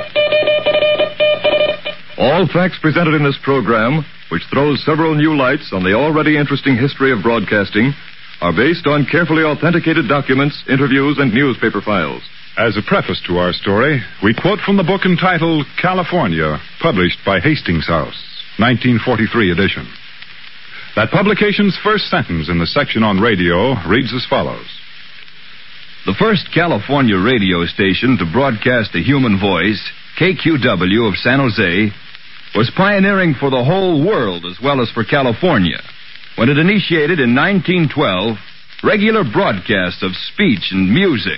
All facts presented in this program, which throws several new lights on the already interesting history of broadcasting, are based on carefully authenticated documents, interviews, and newspaper files. As a preface to our story, we quote from the book entitled California, published by Hastings House, nineteen forty-three edition. That publication's first sentence in the section on radio reads as follows. The first California radio station to broadcast a human voice, K Q W of San Jose, was pioneering for the whole world as well as for California when it initiated in nineteen twelve regular broadcasts of speech and music.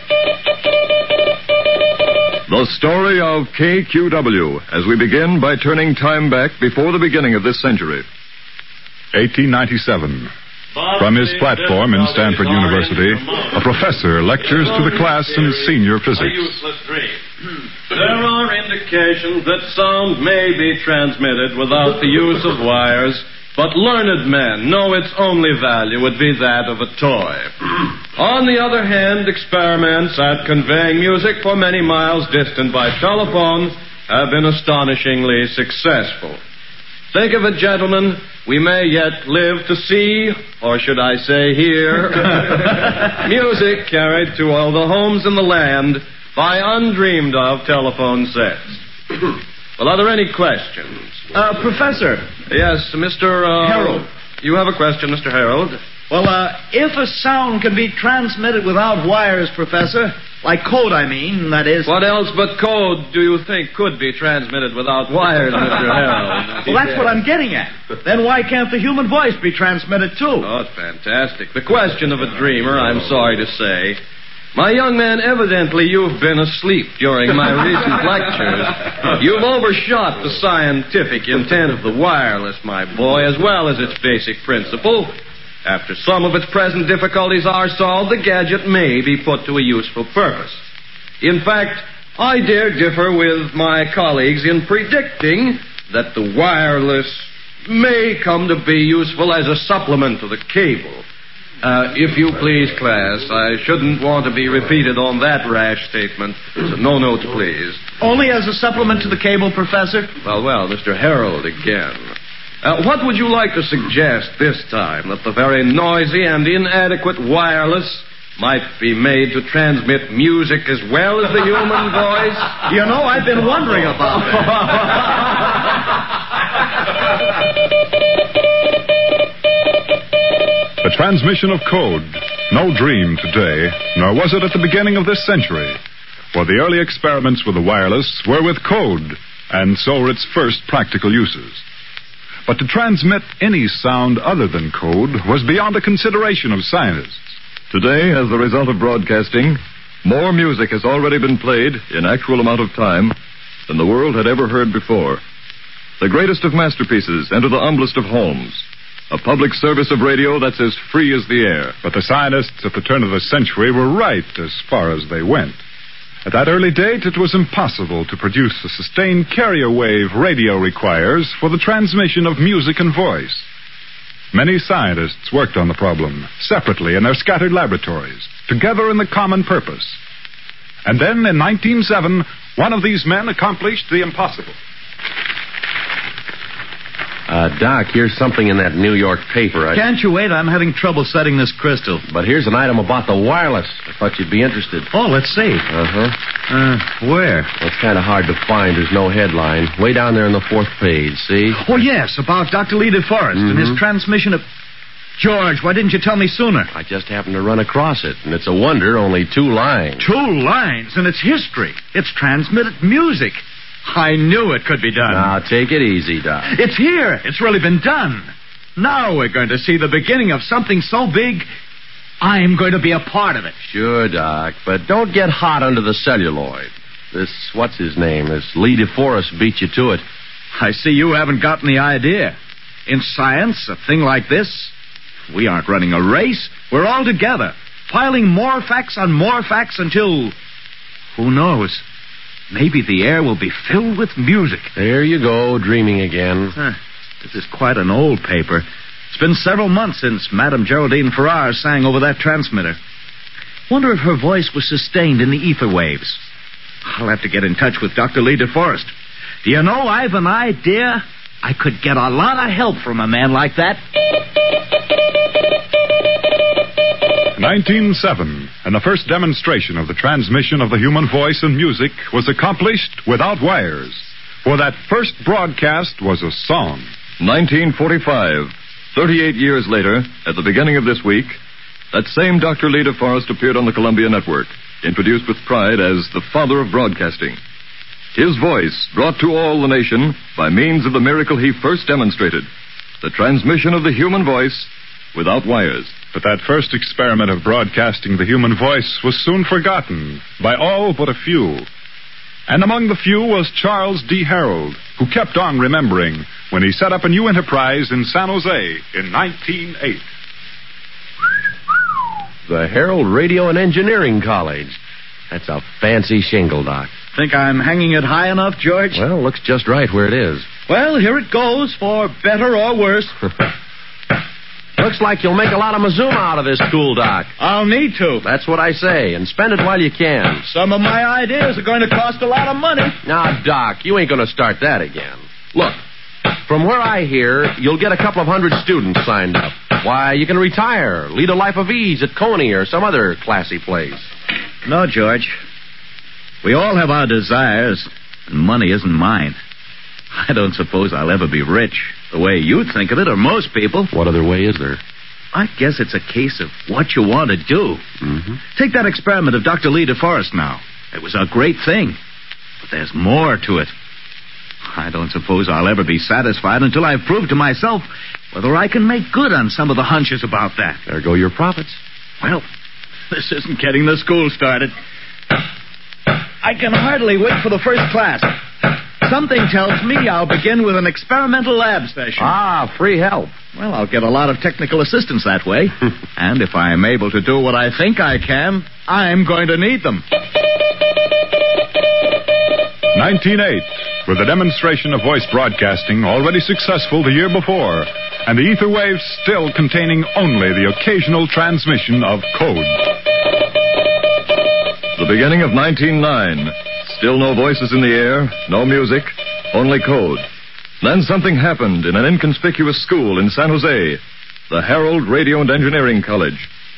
The story of K Q W, as we begin by turning time back before the beginning of this century. eighteen ninety-seven. From his platform in Stanford University, a professor lectures to the class in senior physics. There are indications that sound may be transmitted without the use of wires, but learned men know its only value would be that of a toy. On the other hand, experiments at conveying music for many miles distant by telephone have been astonishingly successful. Think of it, gentlemen, we may yet live to see, or should I say hear, music carried to all the homes in the land by undreamed of telephone sets. Well, are there any questions? Uh, Professor. Yes, Mister Uh, Harold. You have a question, Mister Harold? Well, uh, if a sound can be transmitted without wires, Professor, Like code, I mean, that is... What else but code do you think could be transmitted without wires, Mister Harold? Well, that's what I'm getting at. Then why can't the human voice be transmitted, too? Oh, it's fantastic. The question of a dreamer, I'm sorry to say. My young man, evidently you've been asleep during my recent lectures. You've overshot the scientific intent of the wireless, my boy, as well as its basic principle. After some of its present difficulties are solved, the gadget may be put to a useful purpose. In fact, I dare differ with my colleagues in predicting that the wireless may come to be useful as a supplement to the cable. Uh, if you please, class, I shouldn't want to be repeated on that rash statement. So no notes, please. Only as a supplement to the cable, Professor? Well, well, Mister Harold again. Uh, what would you like to suggest this time? That the very noisy and inadequate wireless might be made to transmit music as well as the human voice? You know, I've been wondering about that. The transmission of code, no dream today, nor was it at the beginning of this century. For the early experiments with the wireless were with code, and so were its first practical uses. But to transmit any sound other than code was beyond the consideration of scientists. Today, as the result of broadcasting, more music has already been played in actual amount of time than the world had ever heard before. The greatest of masterpieces enter the humblest of homes. A public service of radio that's as free as the air. But the scientists at the turn of the century were right as far as they went. At that early date, it was impossible to produce the sustained carrier wave radio requires for the transmission of music and voice. Many scientists worked on the problem, separately in their scattered laboratories, together in the common purpose. And then, in nineteen oh seven, one of these men accomplished the impossible. Uh, Doc, here's something in that New York paper. I... Can't you wait? I'm having trouble setting this crystal. But here's an item about the wireless. I thought you'd be interested. Oh, let's see. Uh-huh. Uh, where? Well, it's kind of hard to find. There's no headline. Way down there on the fourth page, see? Oh, yes, about Doctor Lee DeForest mm-hmm. and his transmission of... George, why didn't you tell me sooner? I just happened to run across it, and it's a wonder, only two lines. Two lines? And it's history. It's transmitted music. I knew it could be done. Now, take it easy, Doc. It's here. It's really been done. Now we're going to see the beginning of something so big, I'm going to be a part of it. Sure, Doc, but don't get hot under the celluloid. This, what's his name, this Lee DeForest beat you to it. I see you haven't gotten the idea. In science, a thing like this, we aren't running a race. We're all together, piling more facts on more facts until, who knows, maybe the air will be filled with music. There you go, dreaming again. Huh. This is quite an old paper. It's been several months since Madame Geraldine Farrar sang over that transmitter. Wonder if her voice was sustained in the ether waves. I'll have to get in touch with Doctor Lee DeForest. Do you know, I've an idea. I could get a lot of help from a man like that. nineteen oh seven, and the first demonstration of the transmission of the human voice and music was accomplished without wires. For that first broadcast was a song. nineteen forty-five, thirty-eight years later, at the beginning of this week, that same Doctor Lee DeForest appeared on the Columbia Network, introduced with pride as the father of broadcasting. His voice brought to all the nation by means of the miracle he first demonstrated, the transmission of the human voice without wires. But that first experiment of broadcasting the human voice was soon forgotten by all but a few. And among the few was Charles D. Harold, who kept on remembering when he set up a new enterprise in San Jose in nineteen oh eight. The Harold Radio and Engineering College. That's a fancy shingle, Doc. Think I'm hanging it high enough, George? Well, looks just right where it is. Well, here it goes, for better or worse. Looks like you'll make a lot of mazuma out of this school, Doc. I'll need to. That's what I say, and spend it while you can. Some of my ideas are going to cost a lot of money. Now, Doc, you ain't going to start that again. Look, from where I hear, you'll get a couple of hundred students signed up. Why, you can retire, lead a life of ease at Coney or some other classy place. No, George. We all have our desires, and money isn't mine. I don't suppose I'll ever be rich, the way you think of it, or most people. What other way is there? I guess it's a case of what you want to do. Mm-hmm. Take that experiment of Doctor Lee DeForest now. It was a great thing. But there's more to it. I don't suppose I'll ever be satisfied until I've proved to myself whether I can make good on some of the hunches about that. There go your profits. Well, this isn't getting the school started. I can hardly wait for the first class. Something tells me I'll begin with an experimental lab session. Ah, free help. Well, I'll get a lot of technical assistance that way. And if I am able to do what I think I can, I'm going to need them. nineteen oh eight, with a demonstration of voice broadcasting already successful the year before, and the ether waves still containing only the occasional transmission of code. The beginning of nineteen oh nine. Still no voices in the air, no music, only code. Then something happened in an inconspicuous school in San Jose, the Herald Radio and Engineering College.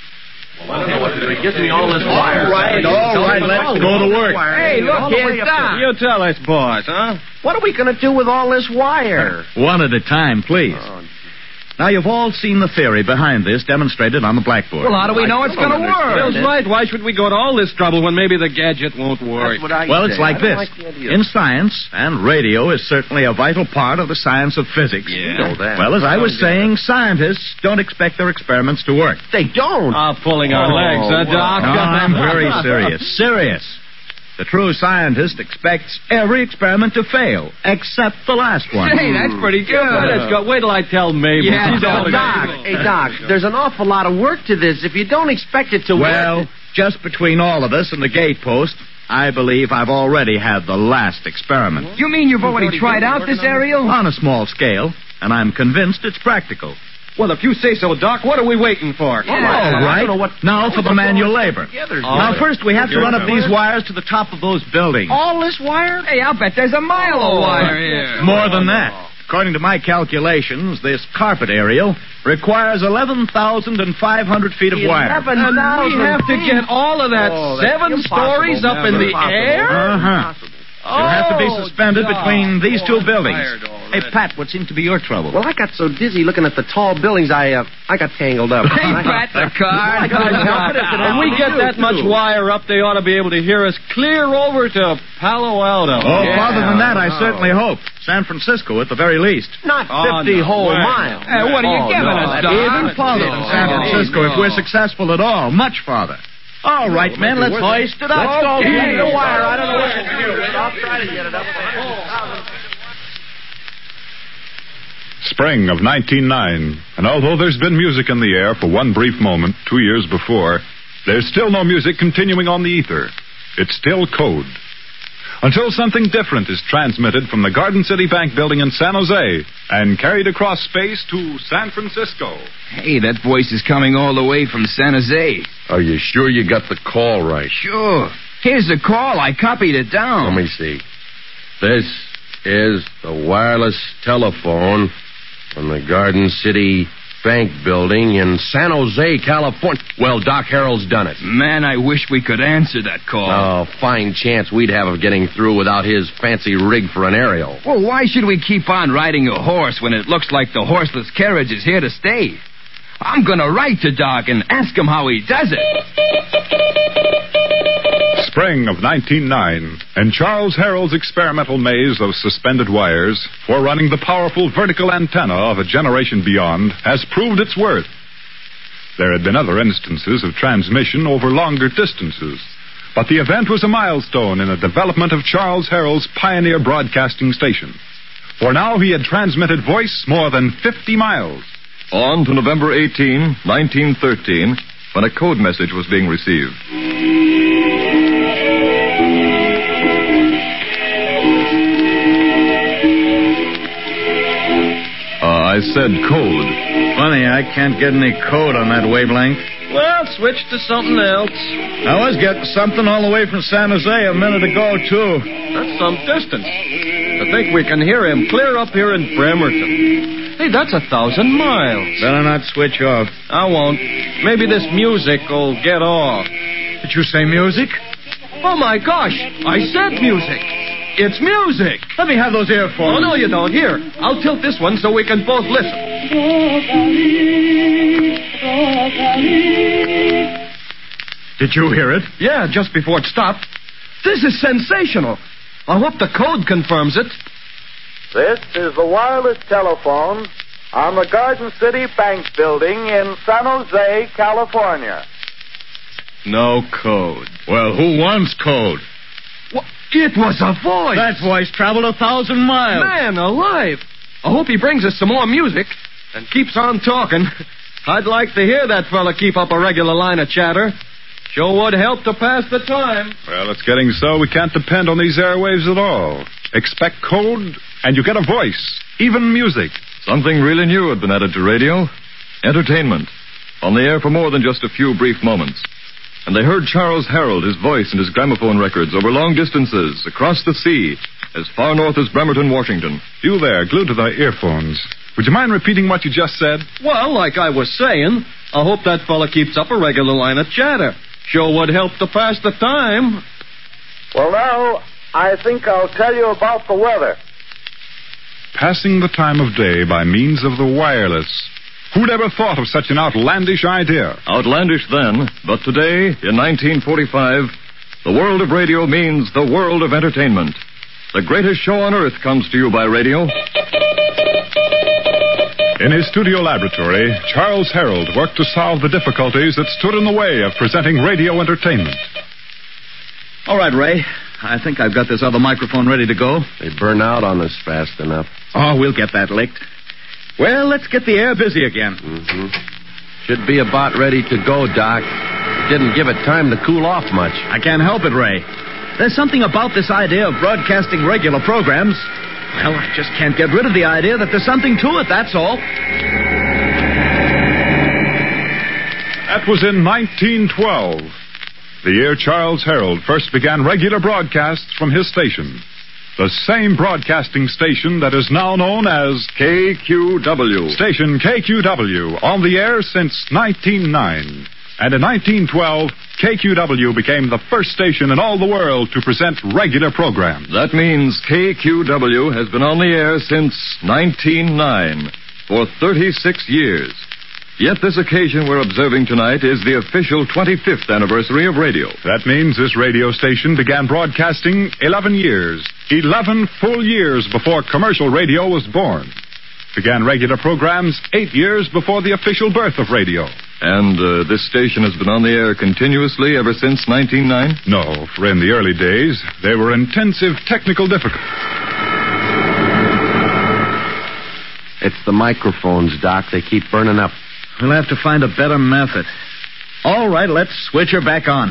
Give me all this wire. All right, all right, let's go to work. Hey, look, here's Doc. You tell us, boss, huh? What are we going to do with all this wire? One at a time, please. Now, you've all seen the theory behind this demonstrated on the blackboard. Well, how do we know it's going to work? Bill's right. Why should we go to all this trouble when maybe the gadget won't work? Well, it's like this. In science, and radio is certainly a vital part of the science of physics. Yeah. know that. Well, as I was saying, scientists don't expect their experiments to work. They don't. Ah, pulling our Oh, legs, huh, Doc? No, I'm very serious. Serious. The true scientist expects every experiment to fail, except the last one. Hey, that's pretty good. Let's go. Wait till I tell Mabel. Yeah, She's but always- Doc, hey, Doc, there's an awful lot of work to this. If you don't expect it to Well, work... just between all of us and the gatepost, I believe I've already had the last experiment. You mean you've already tried out this aerial? On a small scale, and I'm convinced it's practical. Well, if you say so, Doc, what are we waiting for? All right. Now for the manual labor. Together. Now, first we have to run up these wires to the top of those buildings. All this wire? Hey, I'll bet there's a mile of wire here. More than that. According to my calculations, this carpet aerial requires eleven thousand five hundred feet of wire. And we have to get all of that Oh, that's seven impossible. stories up in the Impossible. air? Uh-huh. You'll have to be Oh, suspended Doc. between these two Oh, I'm buildings. tired already. Hey, Pat, what seemed to be your trouble? Well, I got so dizzy looking at the tall buildings, I uh, I got tangled up. Hey, Pat, the car. When we get that much wire up, they ought to be able to hear us clear over to Palo Alto. Oh, Yeah. farther than that, I certainly hope. San Francisco, at the very least. Not Oh, fifty no. whole Wait. miles. Hey, what are you Oh, giving no, us, that's Doc? Even farther than San Oh, Francisco, if no. we're successful at all. Much farther. All right, men, let's hoist it up. Let's go Okay. get the wire. I don't know what to do. I'll try to get it up. Spring of nineteen oh nine, and although there's been music in the air for one brief moment two years before, there's still no music continuing on the ether. It's still code. Until something different is transmitted from the Garden City Bank building in San Jose and carried across space to San Francisco. Hey, that voice is coming all the way from San Jose. Are you sure you got the call right? Sure. Here's the call. I copied it down. Let me see. This is the wireless telephone from the Garden City Bank building in San Jose, California. Well, Doc Harold's done it. Man, I wish we could answer that call. Oh, fine chance we'd have of getting through without his fancy rig for an aerial. Well, why should we keep on riding a horse when it looks like the horseless carriage is here to stay? I'm gonna write to Doc and ask him how he does it. Spring of nineteen oh nine, and Charles Harold's experimental maze of suspended wires for running the powerful vertical antenna of a generation beyond has proved its worth. There had been other instances of transmission over longer distances, but the event was a milestone in the development of Charles Harold's pioneer broadcasting station. For now he had transmitted voice more than fifty miles. On to November eighteenth, nineteen thirteen, when a code message was being received. Uh, I said code. Funny, I can't get any code on that wavelength. Well, switch to something else. I was getting something all the way from San Jose a minute ago, too. That's some distance. I think we can hear him clear up here in Bremerton. Hey, that's a thousand miles. Better not switch off. I won't. Maybe this music will get off. Did you say music? Oh, my gosh. I said music. It's music. Let me have those earphones. Oh, no, you don't. Here, I'll tilt this one so we can both listen. Did you hear it? Yeah, just before it stopped. This is sensational. I hope the code confirms it. This is the wireless telephone on the Garden City Bank Building in San Jose, California. No code. Well, who wants code? Well, it was a voice. That voice traveled a thousand miles. Man alive. I hope he brings us some more music and keeps on talking. I'd like to hear that fella keep up a regular line of chatter. Sure would help to pass the time. Well, it's getting so we can't depend on these airwaves at all. Expect code, and you get a voice, even music. Something really new had been added to radio. Entertainment. On the air for more than just a few brief moments. And they heard Charles Harold, his voice and his gramophone records over long distances, across the sea, as far north as Bremerton, Washington. You there, glued to thy earphones. Would you mind repeating what you just said? Well, like I was saying, I hope that fella keeps up a regular line of chatter. Sure would help to pass the time. Well, now, I think I'll tell you about the weather. Passing the time of day by means of the wireless. Who'd ever thought of such an outlandish idea? Outlandish then, but today, in nineteen forty-five, the world of radio means the world of entertainment. The greatest show on earth comes to you by radio. In his studio laboratory, Charles Harold worked to solve the difficulties that stood in the way of presenting radio entertainment. All right, Ray. I think I've got this other microphone ready to go. They burn out on us fast enough. Oh, we'll get that licked. Well, let's get the air busy again. Mm-hmm. Should be about ready to go, Doc. Didn't give it time to cool off much. I can't help it, Ray. There's something about this idea of broadcasting regular programs. Well, I just can't get rid of the idea that there's something to it, that's all. That was in nineteen twelve, the year Charles Harold first began regular broadcasts from his station. The same broadcasting station that is now known as K Q W. Station K Q W, on the air since nineteen oh nine. And in nineteen twelve, K Q W became the first station in all the world to present regular programs. That means K Q W has been on the air since nineteen oh nine, for thirty-six years. Yet this occasion we're observing tonight is the official twenty-fifth anniversary of radio. That means this radio station began broadcasting eleven years, eleven full years before commercial radio was born. Began regular programs eight years before the official birth of radio. And uh, this station has been on the air continuously ever since nineteen oh nine? No, for in the early days, there were intensive technical difficulties. It's the microphones, Doc. They keep burning up. We'll have to find a better method. All right, let's switch her back on.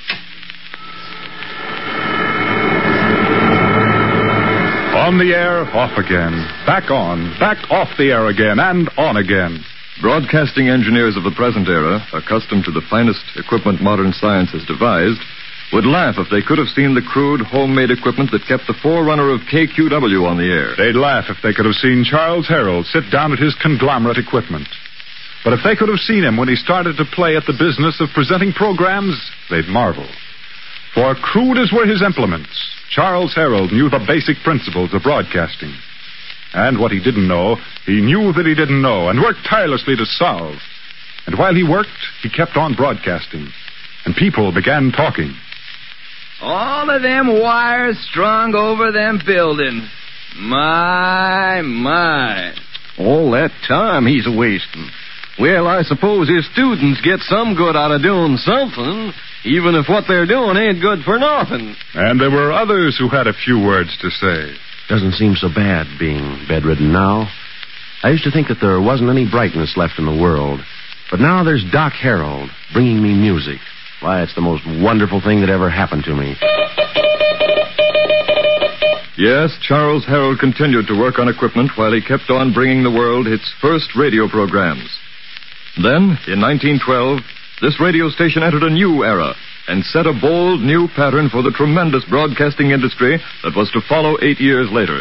On the air, off again. Back on, back off the air again, and on again. Broadcasting engineers of the present era, accustomed to the finest equipment modern science has devised, would laugh if they could have seen the crude, homemade equipment that kept the forerunner of K Q W on the air. They'd laugh if they could have seen Charles Harold sit down at his conglomerate equipment. But if they could have seen him when he started to play at the business of presenting programs, they'd marvel. For crude as were his implements, Charles Harold knew the basic principles of broadcasting. And what he didn't know, he knew that he didn't know, and worked tirelessly to solve. And while he worked, he kept on broadcasting. And people began talking. All of them wires strung over them buildings. My, my. All that time he's a-wasting. Well, I suppose his students get some good out of doing something, even if what they're doing ain't good for nothing. And there were others who had a few words to say. Doesn't seem so bad being bedridden now. I used to think that there wasn't any brightness left in the world. But now there's Doc Harold bringing me music. Why, it's the most wonderful thing that ever happened to me. Yes, Charles Harold continued to work on equipment while he kept on bringing the world its first radio programs. Then, in nineteen twelve, this radio station entered a new era and set a bold new pattern for the tremendous broadcasting industry that was to follow eight years later.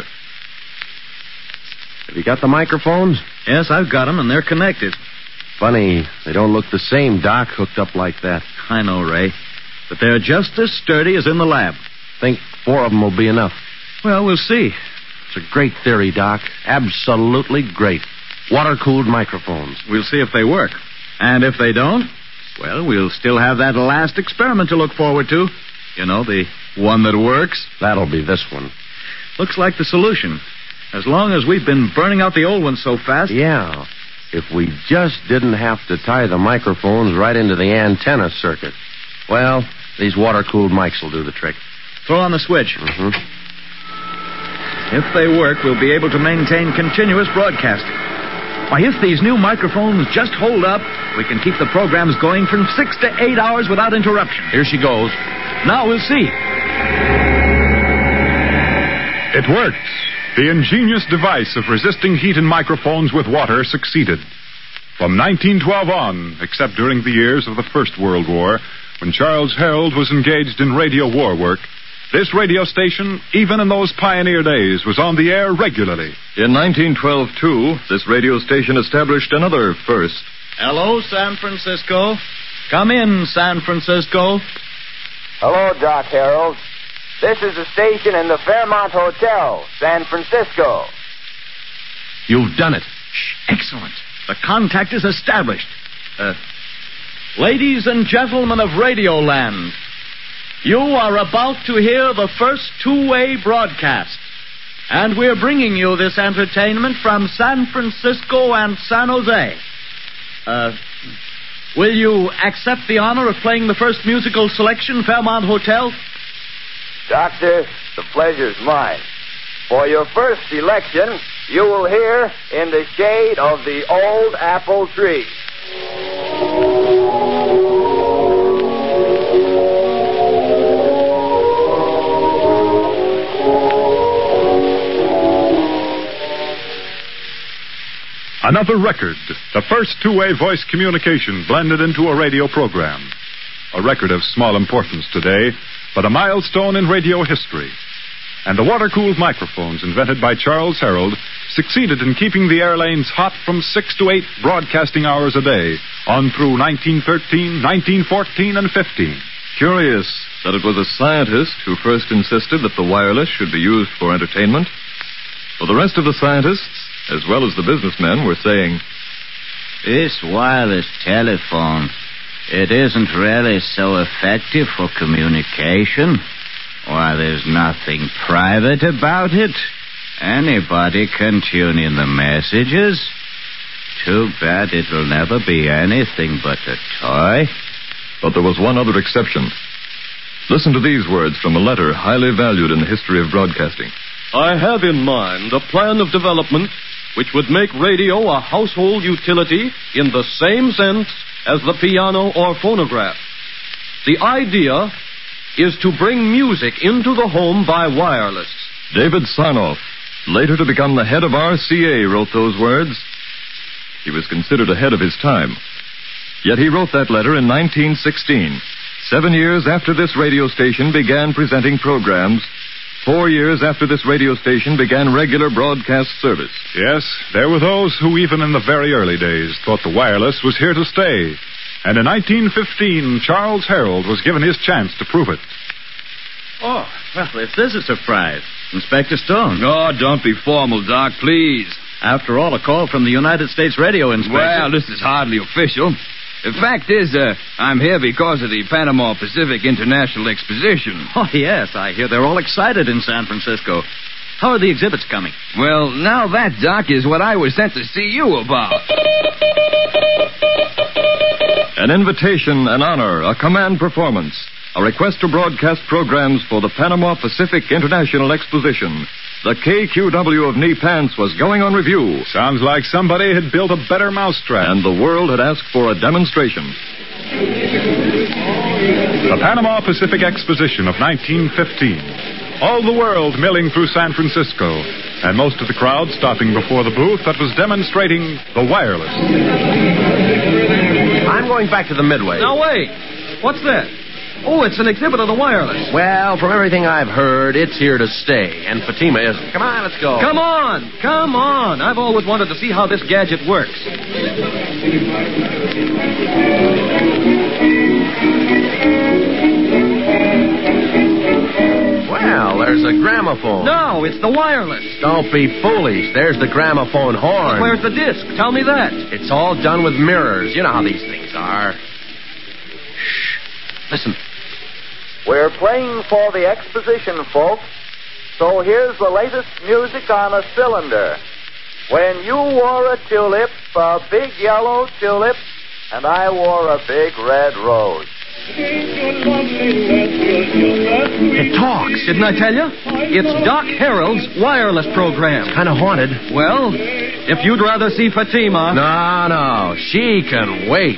Have you got the microphones? Yes, I've got them, and they're connected. Funny, they don't look the same, Doc, hooked up like that. I know, Ray. But they're just as sturdy as in the lab. Think four of them will be enough. Well, we'll see. It's a great theory, Doc. Absolutely great. Water-cooled microphones. We'll see if they work. And if they don't, well, we'll still have that last experiment to look forward to. You know, the one that works. That'll be this one. Looks like the solution. As long as we've been burning out the old ones so fast. Yeah. If we just didn't have to tie the microphones right into the antenna circuit. Well, these water-cooled mics will do the trick. Throw on the switch. Mm-hmm. If they work, we'll be able to maintain continuous broadcasting. Why, if these new microphones just hold up, we can keep the programs going from six to eight hours without interruption. Here she goes. Now we'll see. It works. The ingenious device of resisting heat in microphones with water succeeded. From nineteen twelve on, except during the years of the First World War, when Charles Herald was engaged in radio war work, this radio station, even in those pioneer days, was on the air regularly. In nineteen twelve, too, this radio station established another first. Hello, San Francisco. Come in, San Francisco. Hello, Doc Harold. This is the station in the Fairmont Hotel, San Francisco. You've done it. Shh, excellent. The contact is established. Uh, ladies and gentlemen of Radioland, you are about to hear the first two-way broadcast. And we're bringing you this entertainment from San Francisco and San Jose. Uh, will you accept the honor of playing the first musical selection, Fairmont Hotel? Doctor, the pleasure's mine. For your first selection, you will hear In the Shade of the Old Apple Tree. Another record, the first two-way voice communication blended into a radio program. A record of small importance today, but a milestone in radio history. And the water-cooled microphones invented by Charles Herald succeeded in keeping the air lanes hot from six to eight broadcasting hours a day, on through nineteen thirteen, nineteen fourteen, and fifteen. Curious that it was a scientist who first insisted that the wireless should be used for entertainment. For the rest of the scientists, as well as the businessmen, were saying, this wireless telephone, it isn't really so effective for communication. Why, there's nothing private about it. Anybody can tune in the messages. Too bad it'll never be anything but a toy. But there was one other exception. Listen to these words from a letter highly valued in the history of broadcasting. I have in mind a plan of development which would make radio a household utility in the same sense as the piano or phonograph. The idea is to bring music into the home by wireless. David Sarnoff, later to become the head of R C A, wrote those words. He was considered ahead of his time. Yet he wrote that letter in nineteen sixteen, seven years after this radio station began presenting programs, four years after this radio station began regular broadcast service. Yes, there were those who even in the very early days thought the wireless was here to stay. And in nineteen fifteen, Charles Herald was given his chance to prove it. Oh, well, if this is a surprise, Inspector Stone. Oh, don't be formal, Doc, please. After all, a call from the United States Radio Inspector. Well, this is hardly official. The fact is, uh, I'm here because of the Panama Pacific International Exposition. Oh, yes, I hear they're all excited in San Francisco. How are the exhibits coming? Well, now that, Doc, is what I was sent to see you about. An invitation, an honor, a command performance, a request to broadcast programs for the Panama Pacific International Exposition. The K Q W of Knee Pants was going on review. Sounds like somebody had built a better mousetrap. And the world had asked for a demonstration. The Panama Pacific Exposition of nineteen fifteen. All the world milling through San Francisco, and most of the crowd stopping before the booth that was demonstrating the wireless. I'm going back to the Midway. Now, wait. What's that? Oh, it's an exhibit of the wireless. Well, from everything I've heard, it's here to stay. And Fatima isn't. Come on, let's go. Come on. Come on. I've always wanted to see how this gadget works. Well, there's there's a gramophone. No, it's the wireless. Don't be foolish. There's the gramophone horn. Where's the disc? Tell me that. It's all done with mirrors. You know how these things are. Shh. Listen. We're playing for the exposition, folks. So here's the latest music on a cylinder. When you wore a tulip, a big yellow tulip, and I wore a big red rose. It talks, didn't I tell you? It's Doc Harold's wireless program. Kind of haunted. Well, if you'd rather see Fatima... No, no, she can wait.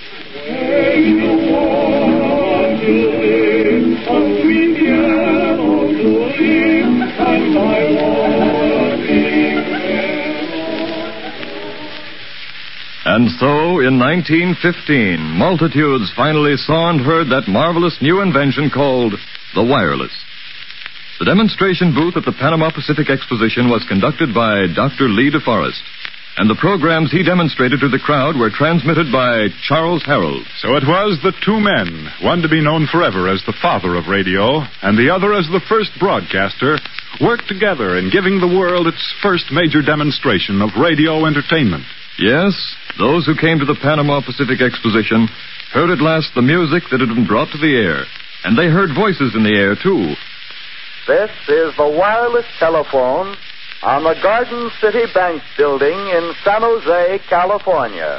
And so, in nineteen fifteen, multitudes finally saw and heard that marvelous new invention called the wireless. The demonstration booth at the Panama Pacific Exposition was conducted by Doctor Lee DeForest, and the programs he demonstrated to the crowd were transmitted by Charles Harold. So it was the two men, one to be known forever as the father of radio, and the other as the first broadcaster, worked together in giving the world its first major demonstration of radio entertainment. Yes, those who came to the Panama Pacific Exposition heard at last the music that had been brought to the air, and they heard voices in the air, too. This is the wireless telephone on the Garden City Bank building in San Jose, California.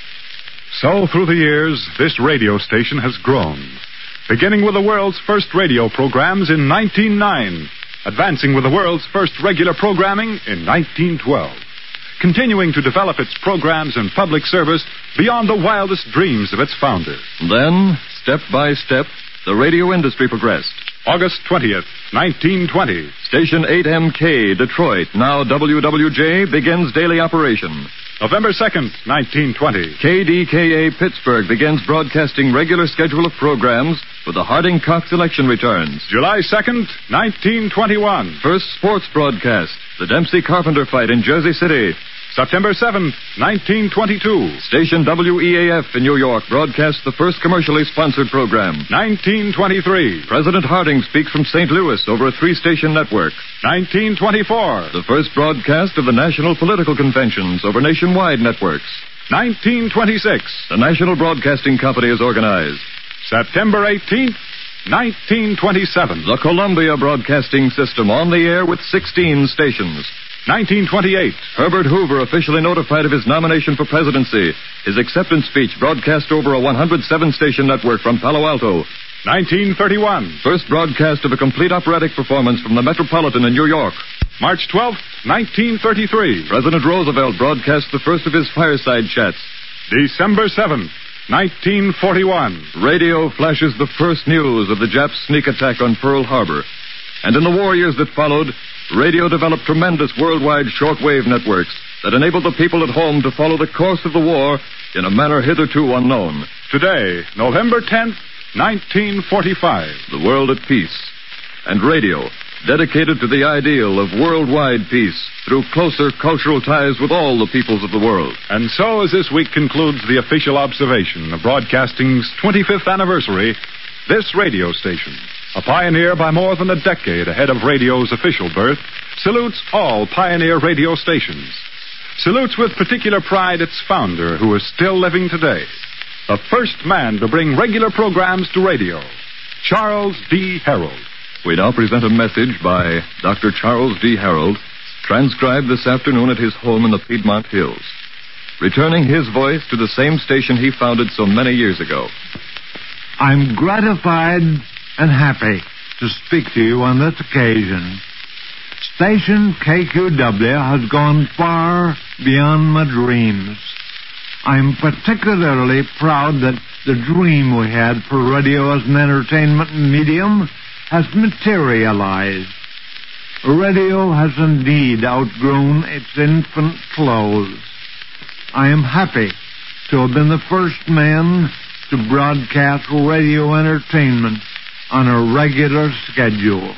So, through the years, this radio station has grown, beginning with the world's first radio programs in nineteen oh nine, advancing with the world's first regular programming in nineteen twelve. Continuing to develop its programs and public service beyond the wildest dreams of its founder. Then, step by step, the radio industry progressed. August twentieth, nineteen twenty. Station eight M K, Detroit, now W W J, begins daily operation. November second, nineteen twenty. K D K A, Pittsburgh, begins broadcasting regular schedule of programs with the Harding-Cox election returns. July second, nineteen twenty-one. First sports broadcast, the Dempsey-Carpenter fight in Jersey City. September seventh, nineteen twenty-two. Station W E A F in New York broadcasts the first commercially sponsored program. nineteen twenty-three. President Harding speaks from Saint Louis over a three-station network. nineteen twenty-four. The first broadcast of the National Political Conventions over nationwide networks. nineteen twenty-six. The National Broadcasting Company is organized. September eighteenth, nineteen twenty-seven. The Columbia Broadcasting System on the air with sixteen stations. nineteen twenty-eight. Herbert Hoover officially notified of his nomination for presidency. His acceptance speech broadcast over a one hundred seven station network from Palo Alto. nineteen thirty-one. First broadcast of a complete operatic performance from the Metropolitan in New York. March twelfth, nineteen thirty-three. President Roosevelt broadcast the first of his fireside chats. December seventh, nineteen forty-one. Radio flashes the first news of the Jap sneak attack on Pearl Harbor. And in the war years that followed, radio developed tremendous worldwide shortwave networks that enabled the people at home to follow the course of the war in a manner hitherto unknown. Today, November tenth, nineteen forty-five. The world at peace. And radio, dedicated to the ideal of worldwide peace through closer cultural ties with all the peoples of the world. And so, as this week concludes the official observation of broadcasting's twenty-fifth anniversary, this radio station, a pioneer by more than a decade ahead of radio's official birth, salutes all pioneer radio stations. Salutes with particular pride its founder, who is still living today. The first man to bring regular programs to radio, Charles D. Harold. We now present a message by Doctor Charles D. Harold, transcribed this afternoon at his home in the Piedmont Hills, returning his voice to the same station he founded so many years ago. I'm gratified and happy to speak to you on this occasion. Station K Q W has gone far beyond my dreams. I'm particularly proud that the dream we had for radio as an entertainment medium has materialized. Radio has indeed outgrown its infant clothes. I am happy to have been the first man to broadcast radio entertainment on a regular schedule.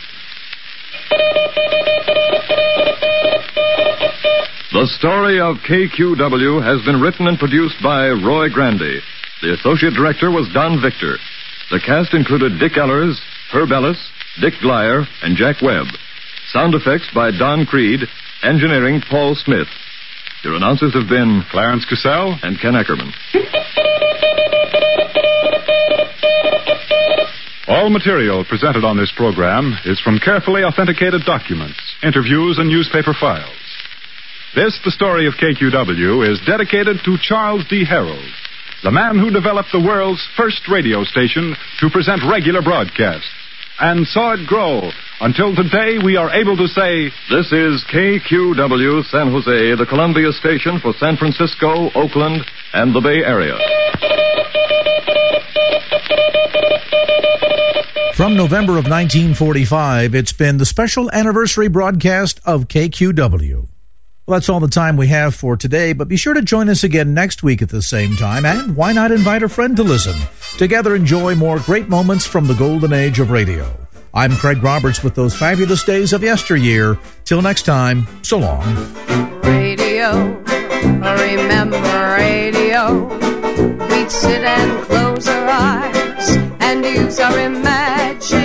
The story of K Q W has been written and produced by Roy Grandy. The associate director was Don Victor. The cast included Dick Ellers, Herb Ellis, Dick Glyer, and Jack Webb. Sound effects by Don Creed. Engineering, Paul Smith. Your announcers have been Clarence Cassell and Ken Eckerman. All material presented on this program is from carefully authenticated documents, interviews, and newspaper files. This, the story of K Q W, is dedicated to Charles D. Herold, the man who developed the world's first radio station to present regular broadcasts, and saw it grow until today we are able to say, This is K Q W San Jose, the Columbia station for San Francisco, Oakland, and the Bay Area. From November of nineteen forty-five, it's been the special anniversary broadcast of K Q W. Well, that's all the time we have for today, but be sure to join us again next week at the same time, and why not invite a friend to listen? Together enjoy more great moments from the golden age of radio. I'm Craig Roberts with those fabulous days of yesteryear. Till next time, so long. Radio, remember radio. We'd sit and close our eyes and use our imagination.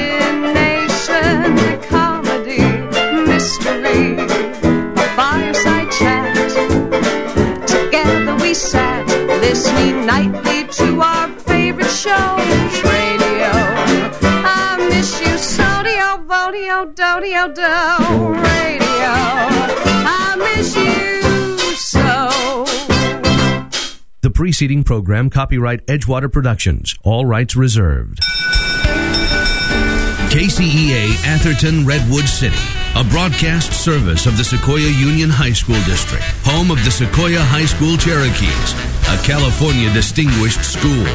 Comedy, mystery, a fireside chat. Together we sat, listening nightly to our favorite shows. Radio, I miss you, so-dio, vo-dio, do-dio, do. Radio, I miss you so. The preceding program, copyright Edgewater Productions. All rights reserved. K C E A Atherton, Redwood City. A broadcast service of the Sequoia Union High School District. Home of the Sequoia High School Cherokees. A California distinguished school.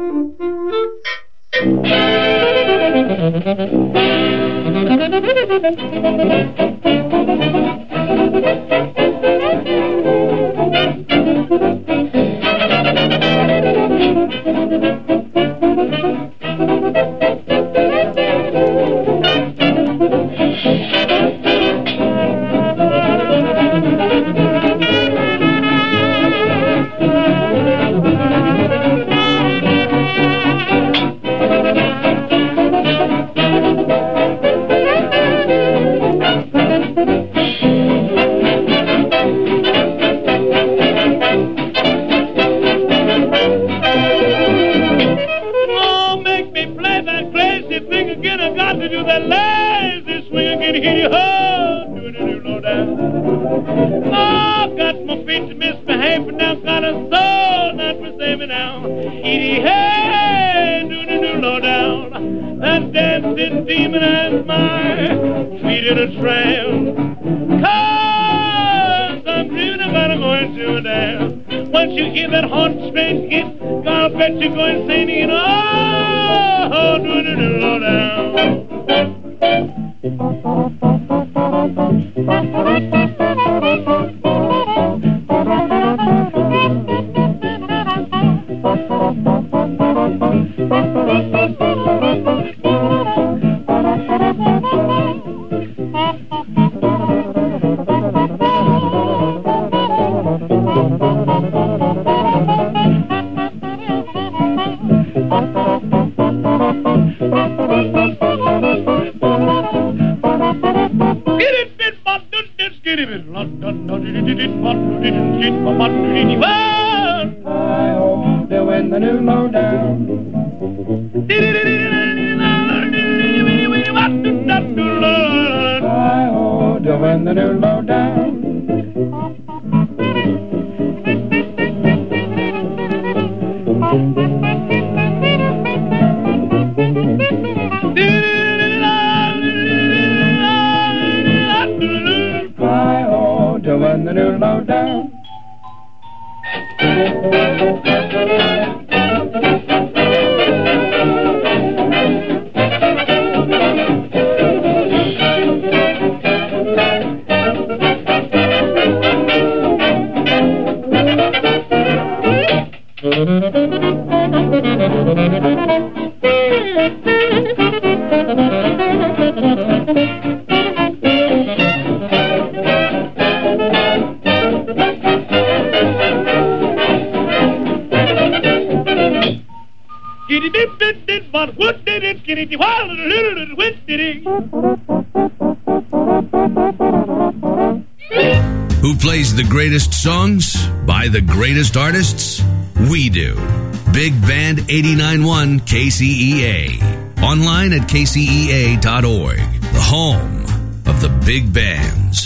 Who plays the greatest songs by the greatest artists? We do. Big Band eighty-nine point one K C E A. Online at K C E A dot org. The home of the big bands.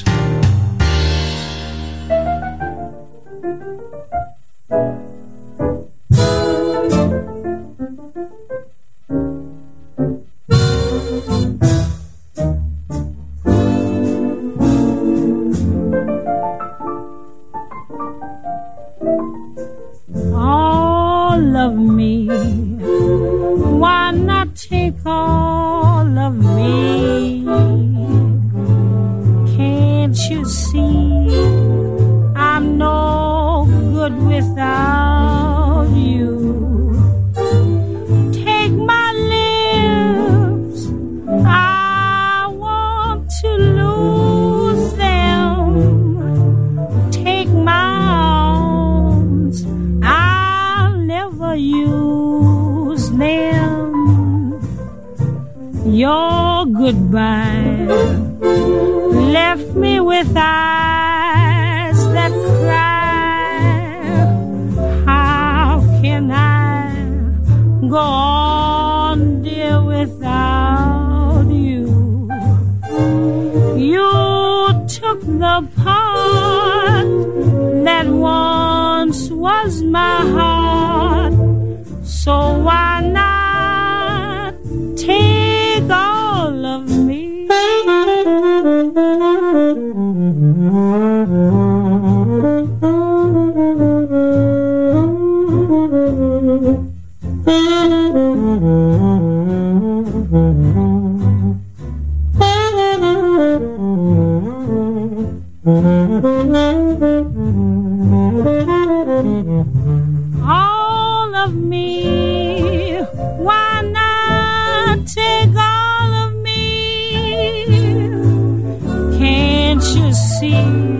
Thank All of me, why not take all of me? Can't you see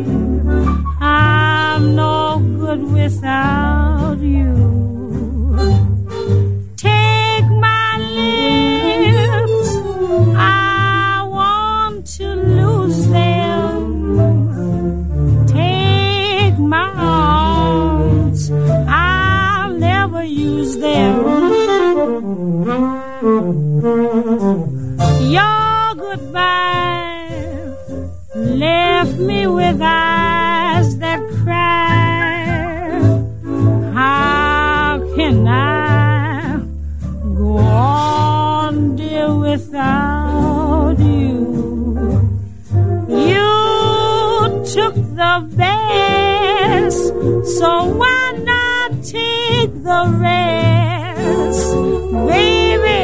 I'm no good without you? Take my lips, I want to lose them. Take my arms, I'll never use them. Your goodbye left me with eyes that cry. How can I go on, dear, without you? You took the best, so why not take the rest? Baby,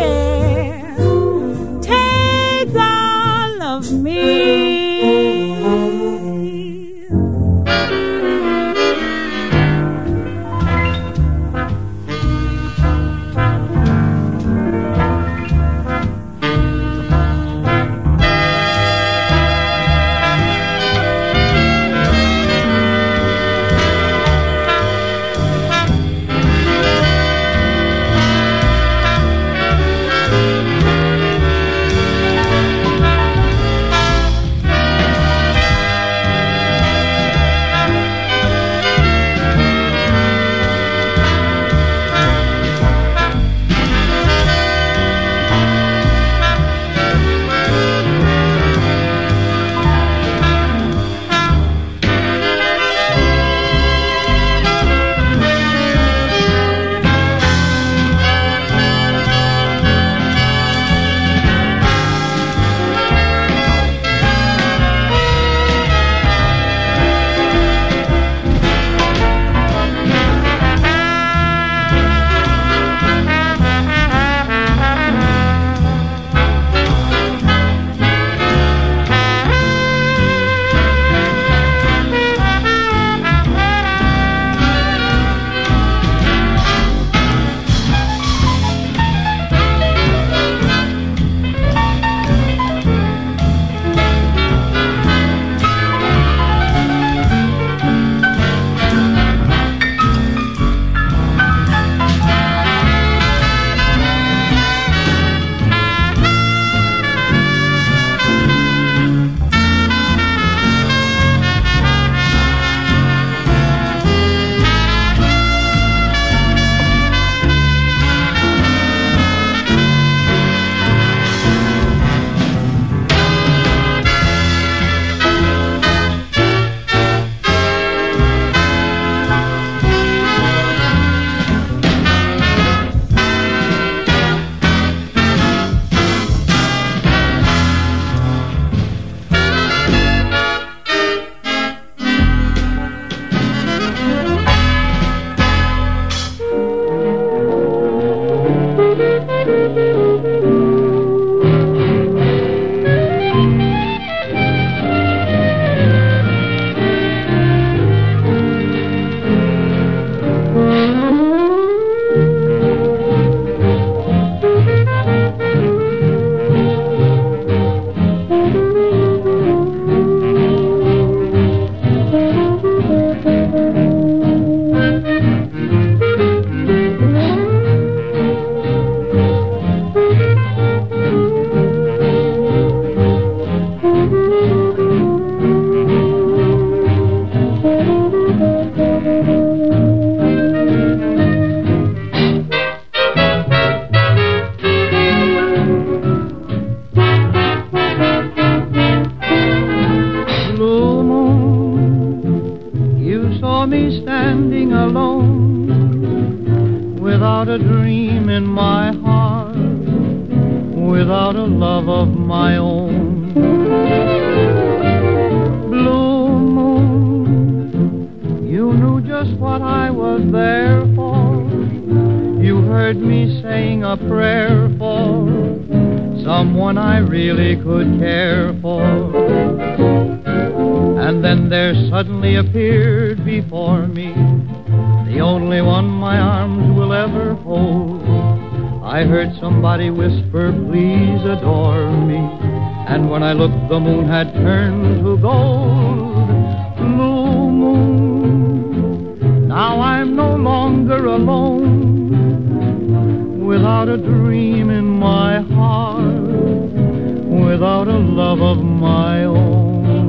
take all of me. without a dream in my heart, without a love of my own. Blue moon, you knew just what I was there for. You heard heard me saying a prayer for someone I really could care for. And then there suddenly appeared before me the only one my arms will ever hold. I heard somebody whisper, please adore me. And when I looked, the moon had turned to gold. Blue moon, now I'm no longer alone, without a dream in my heart, without a love of my own.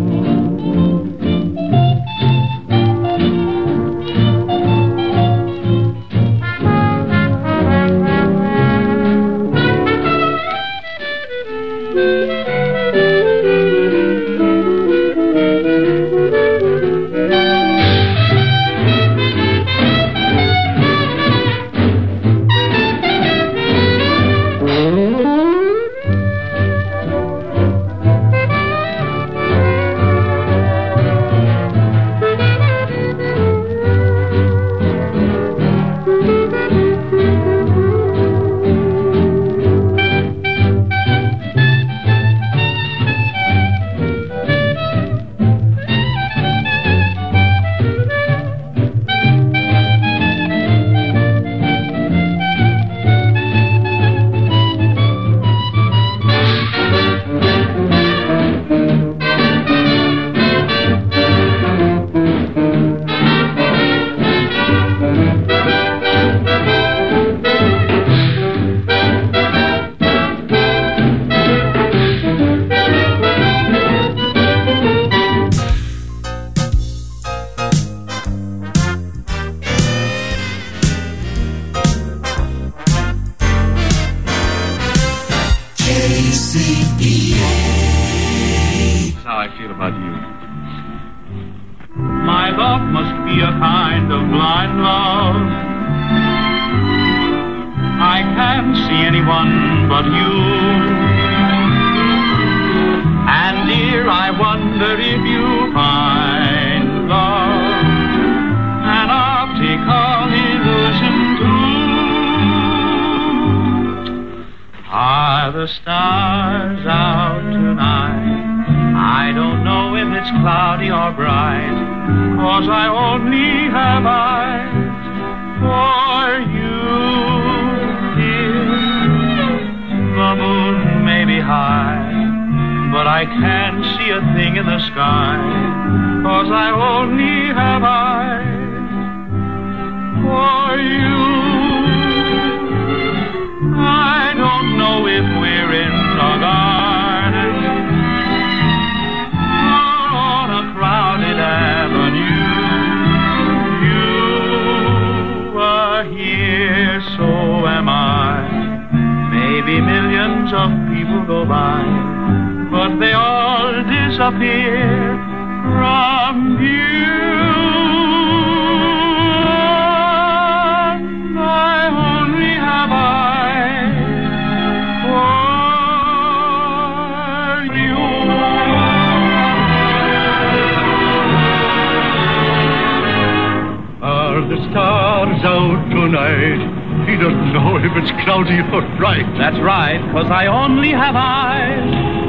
That's right, 'cause I only have eyes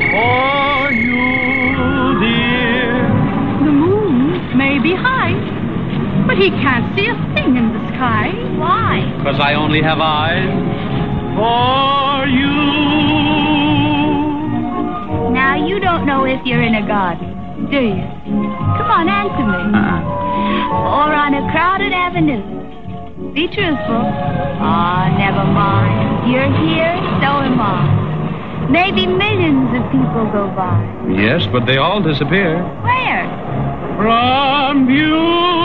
for you, dear. The moon may be high, but he can't see a thing in the sky. Why? 'Cause I only have eyes for you. Now, you don't know if you're in a garden, do you? Come on, answer me. Uh-uh. Or on a crowded avenue. Be truthful. Ah, oh, never mind. You're here, so am I. Maybe millions of people go by. Yes, but they all disappear. Where? From you,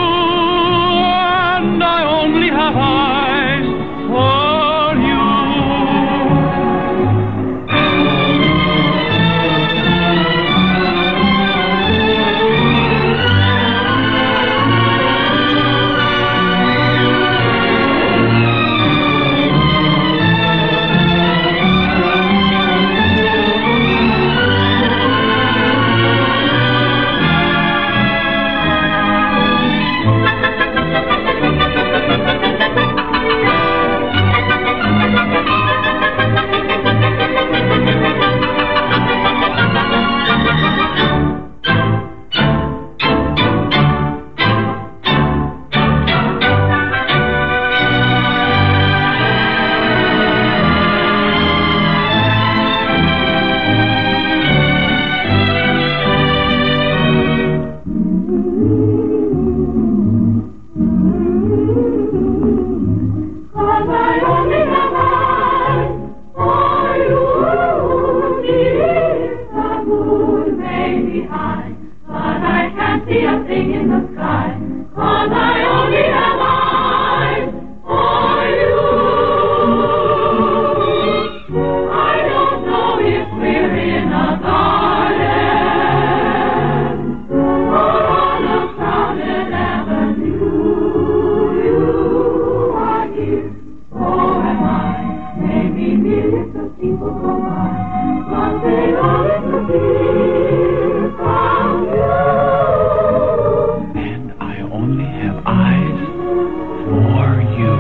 and I only have eyes for you. as people go by, but they only disappear from you. And I only have eyes for you.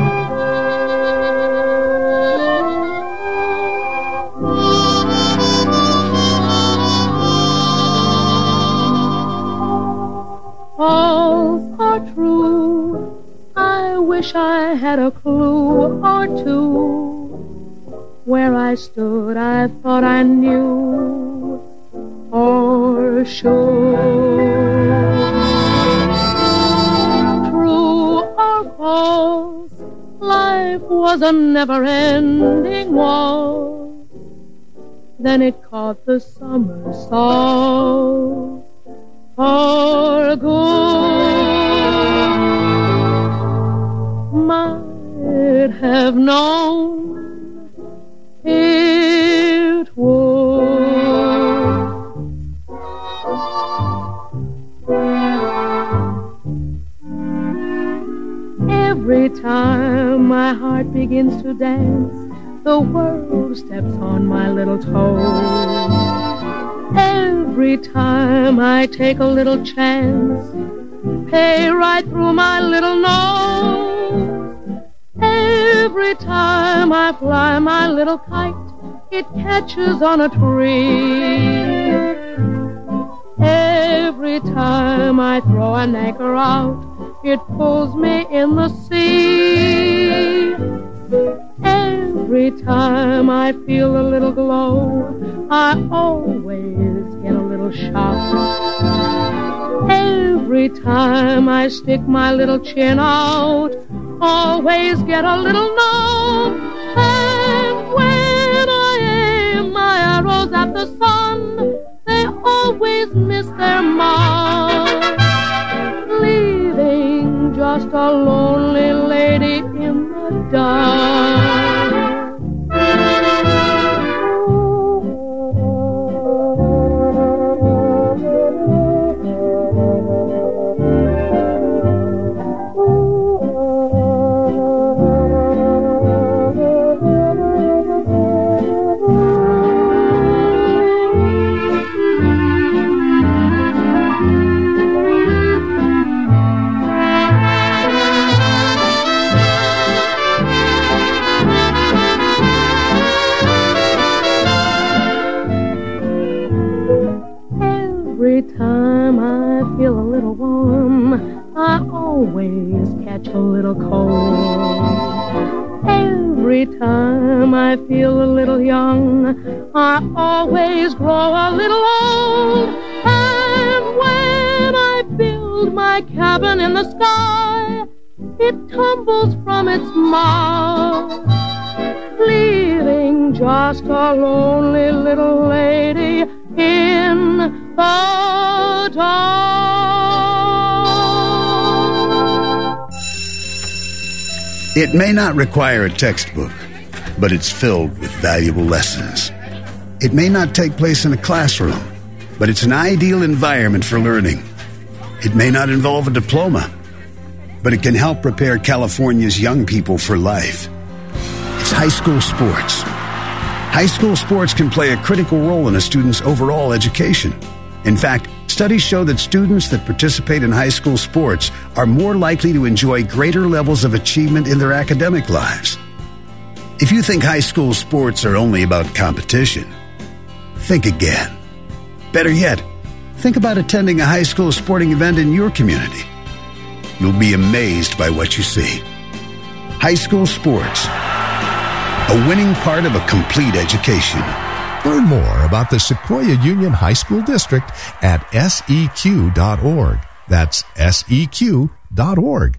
False or true, I wish I had a clue or two. Where I stood, I thought I knew for sure. True or false, life was a never-ending waltz. Then it caught the summer soul for good. Might have known it would. Every time my heart begins to dance, the world steps on my little toes. Every time I take a little chance, pay right through my little nose. Every time I fly my little kite, it catches on a tree. Every time I throw an anchor out, it pulls me in the sea. Every time I feel a little glow, I always get a little shock. Every time I stick my little chin out, always get a little knock. And when I aim my arrows at the sun, they always miss their mark, leaving just a lonely lady in the dark. Every time I feel a little warm, I always catch a little cold. Every time I feel a little young, I always grow a little old. And when I build my cabin in the sky, it tumbles from its mast, leaving just a lonely little lady in the dark. It may not require a textbook, but it's filled with valuable lessons. It may not take place in a classroom, but it's an ideal environment for learning. It may not involve a diploma, but it can help prepare California's young people for life. It's high school sports. High school sports can play a critical role in a student's overall education. In fact, studies show that students that participate in high school sports are more likely to enjoy greater levels of achievement in their academic lives. If you think high school sports are only about competition, think again. Better yet, think about attending a high school sporting event in your community. You'll be amazed by what you see. High school sports, a winning part of a complete education. Learn more about the Sequoia Union High School District at S E Q dot org. That's S E Q dot org.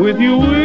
with you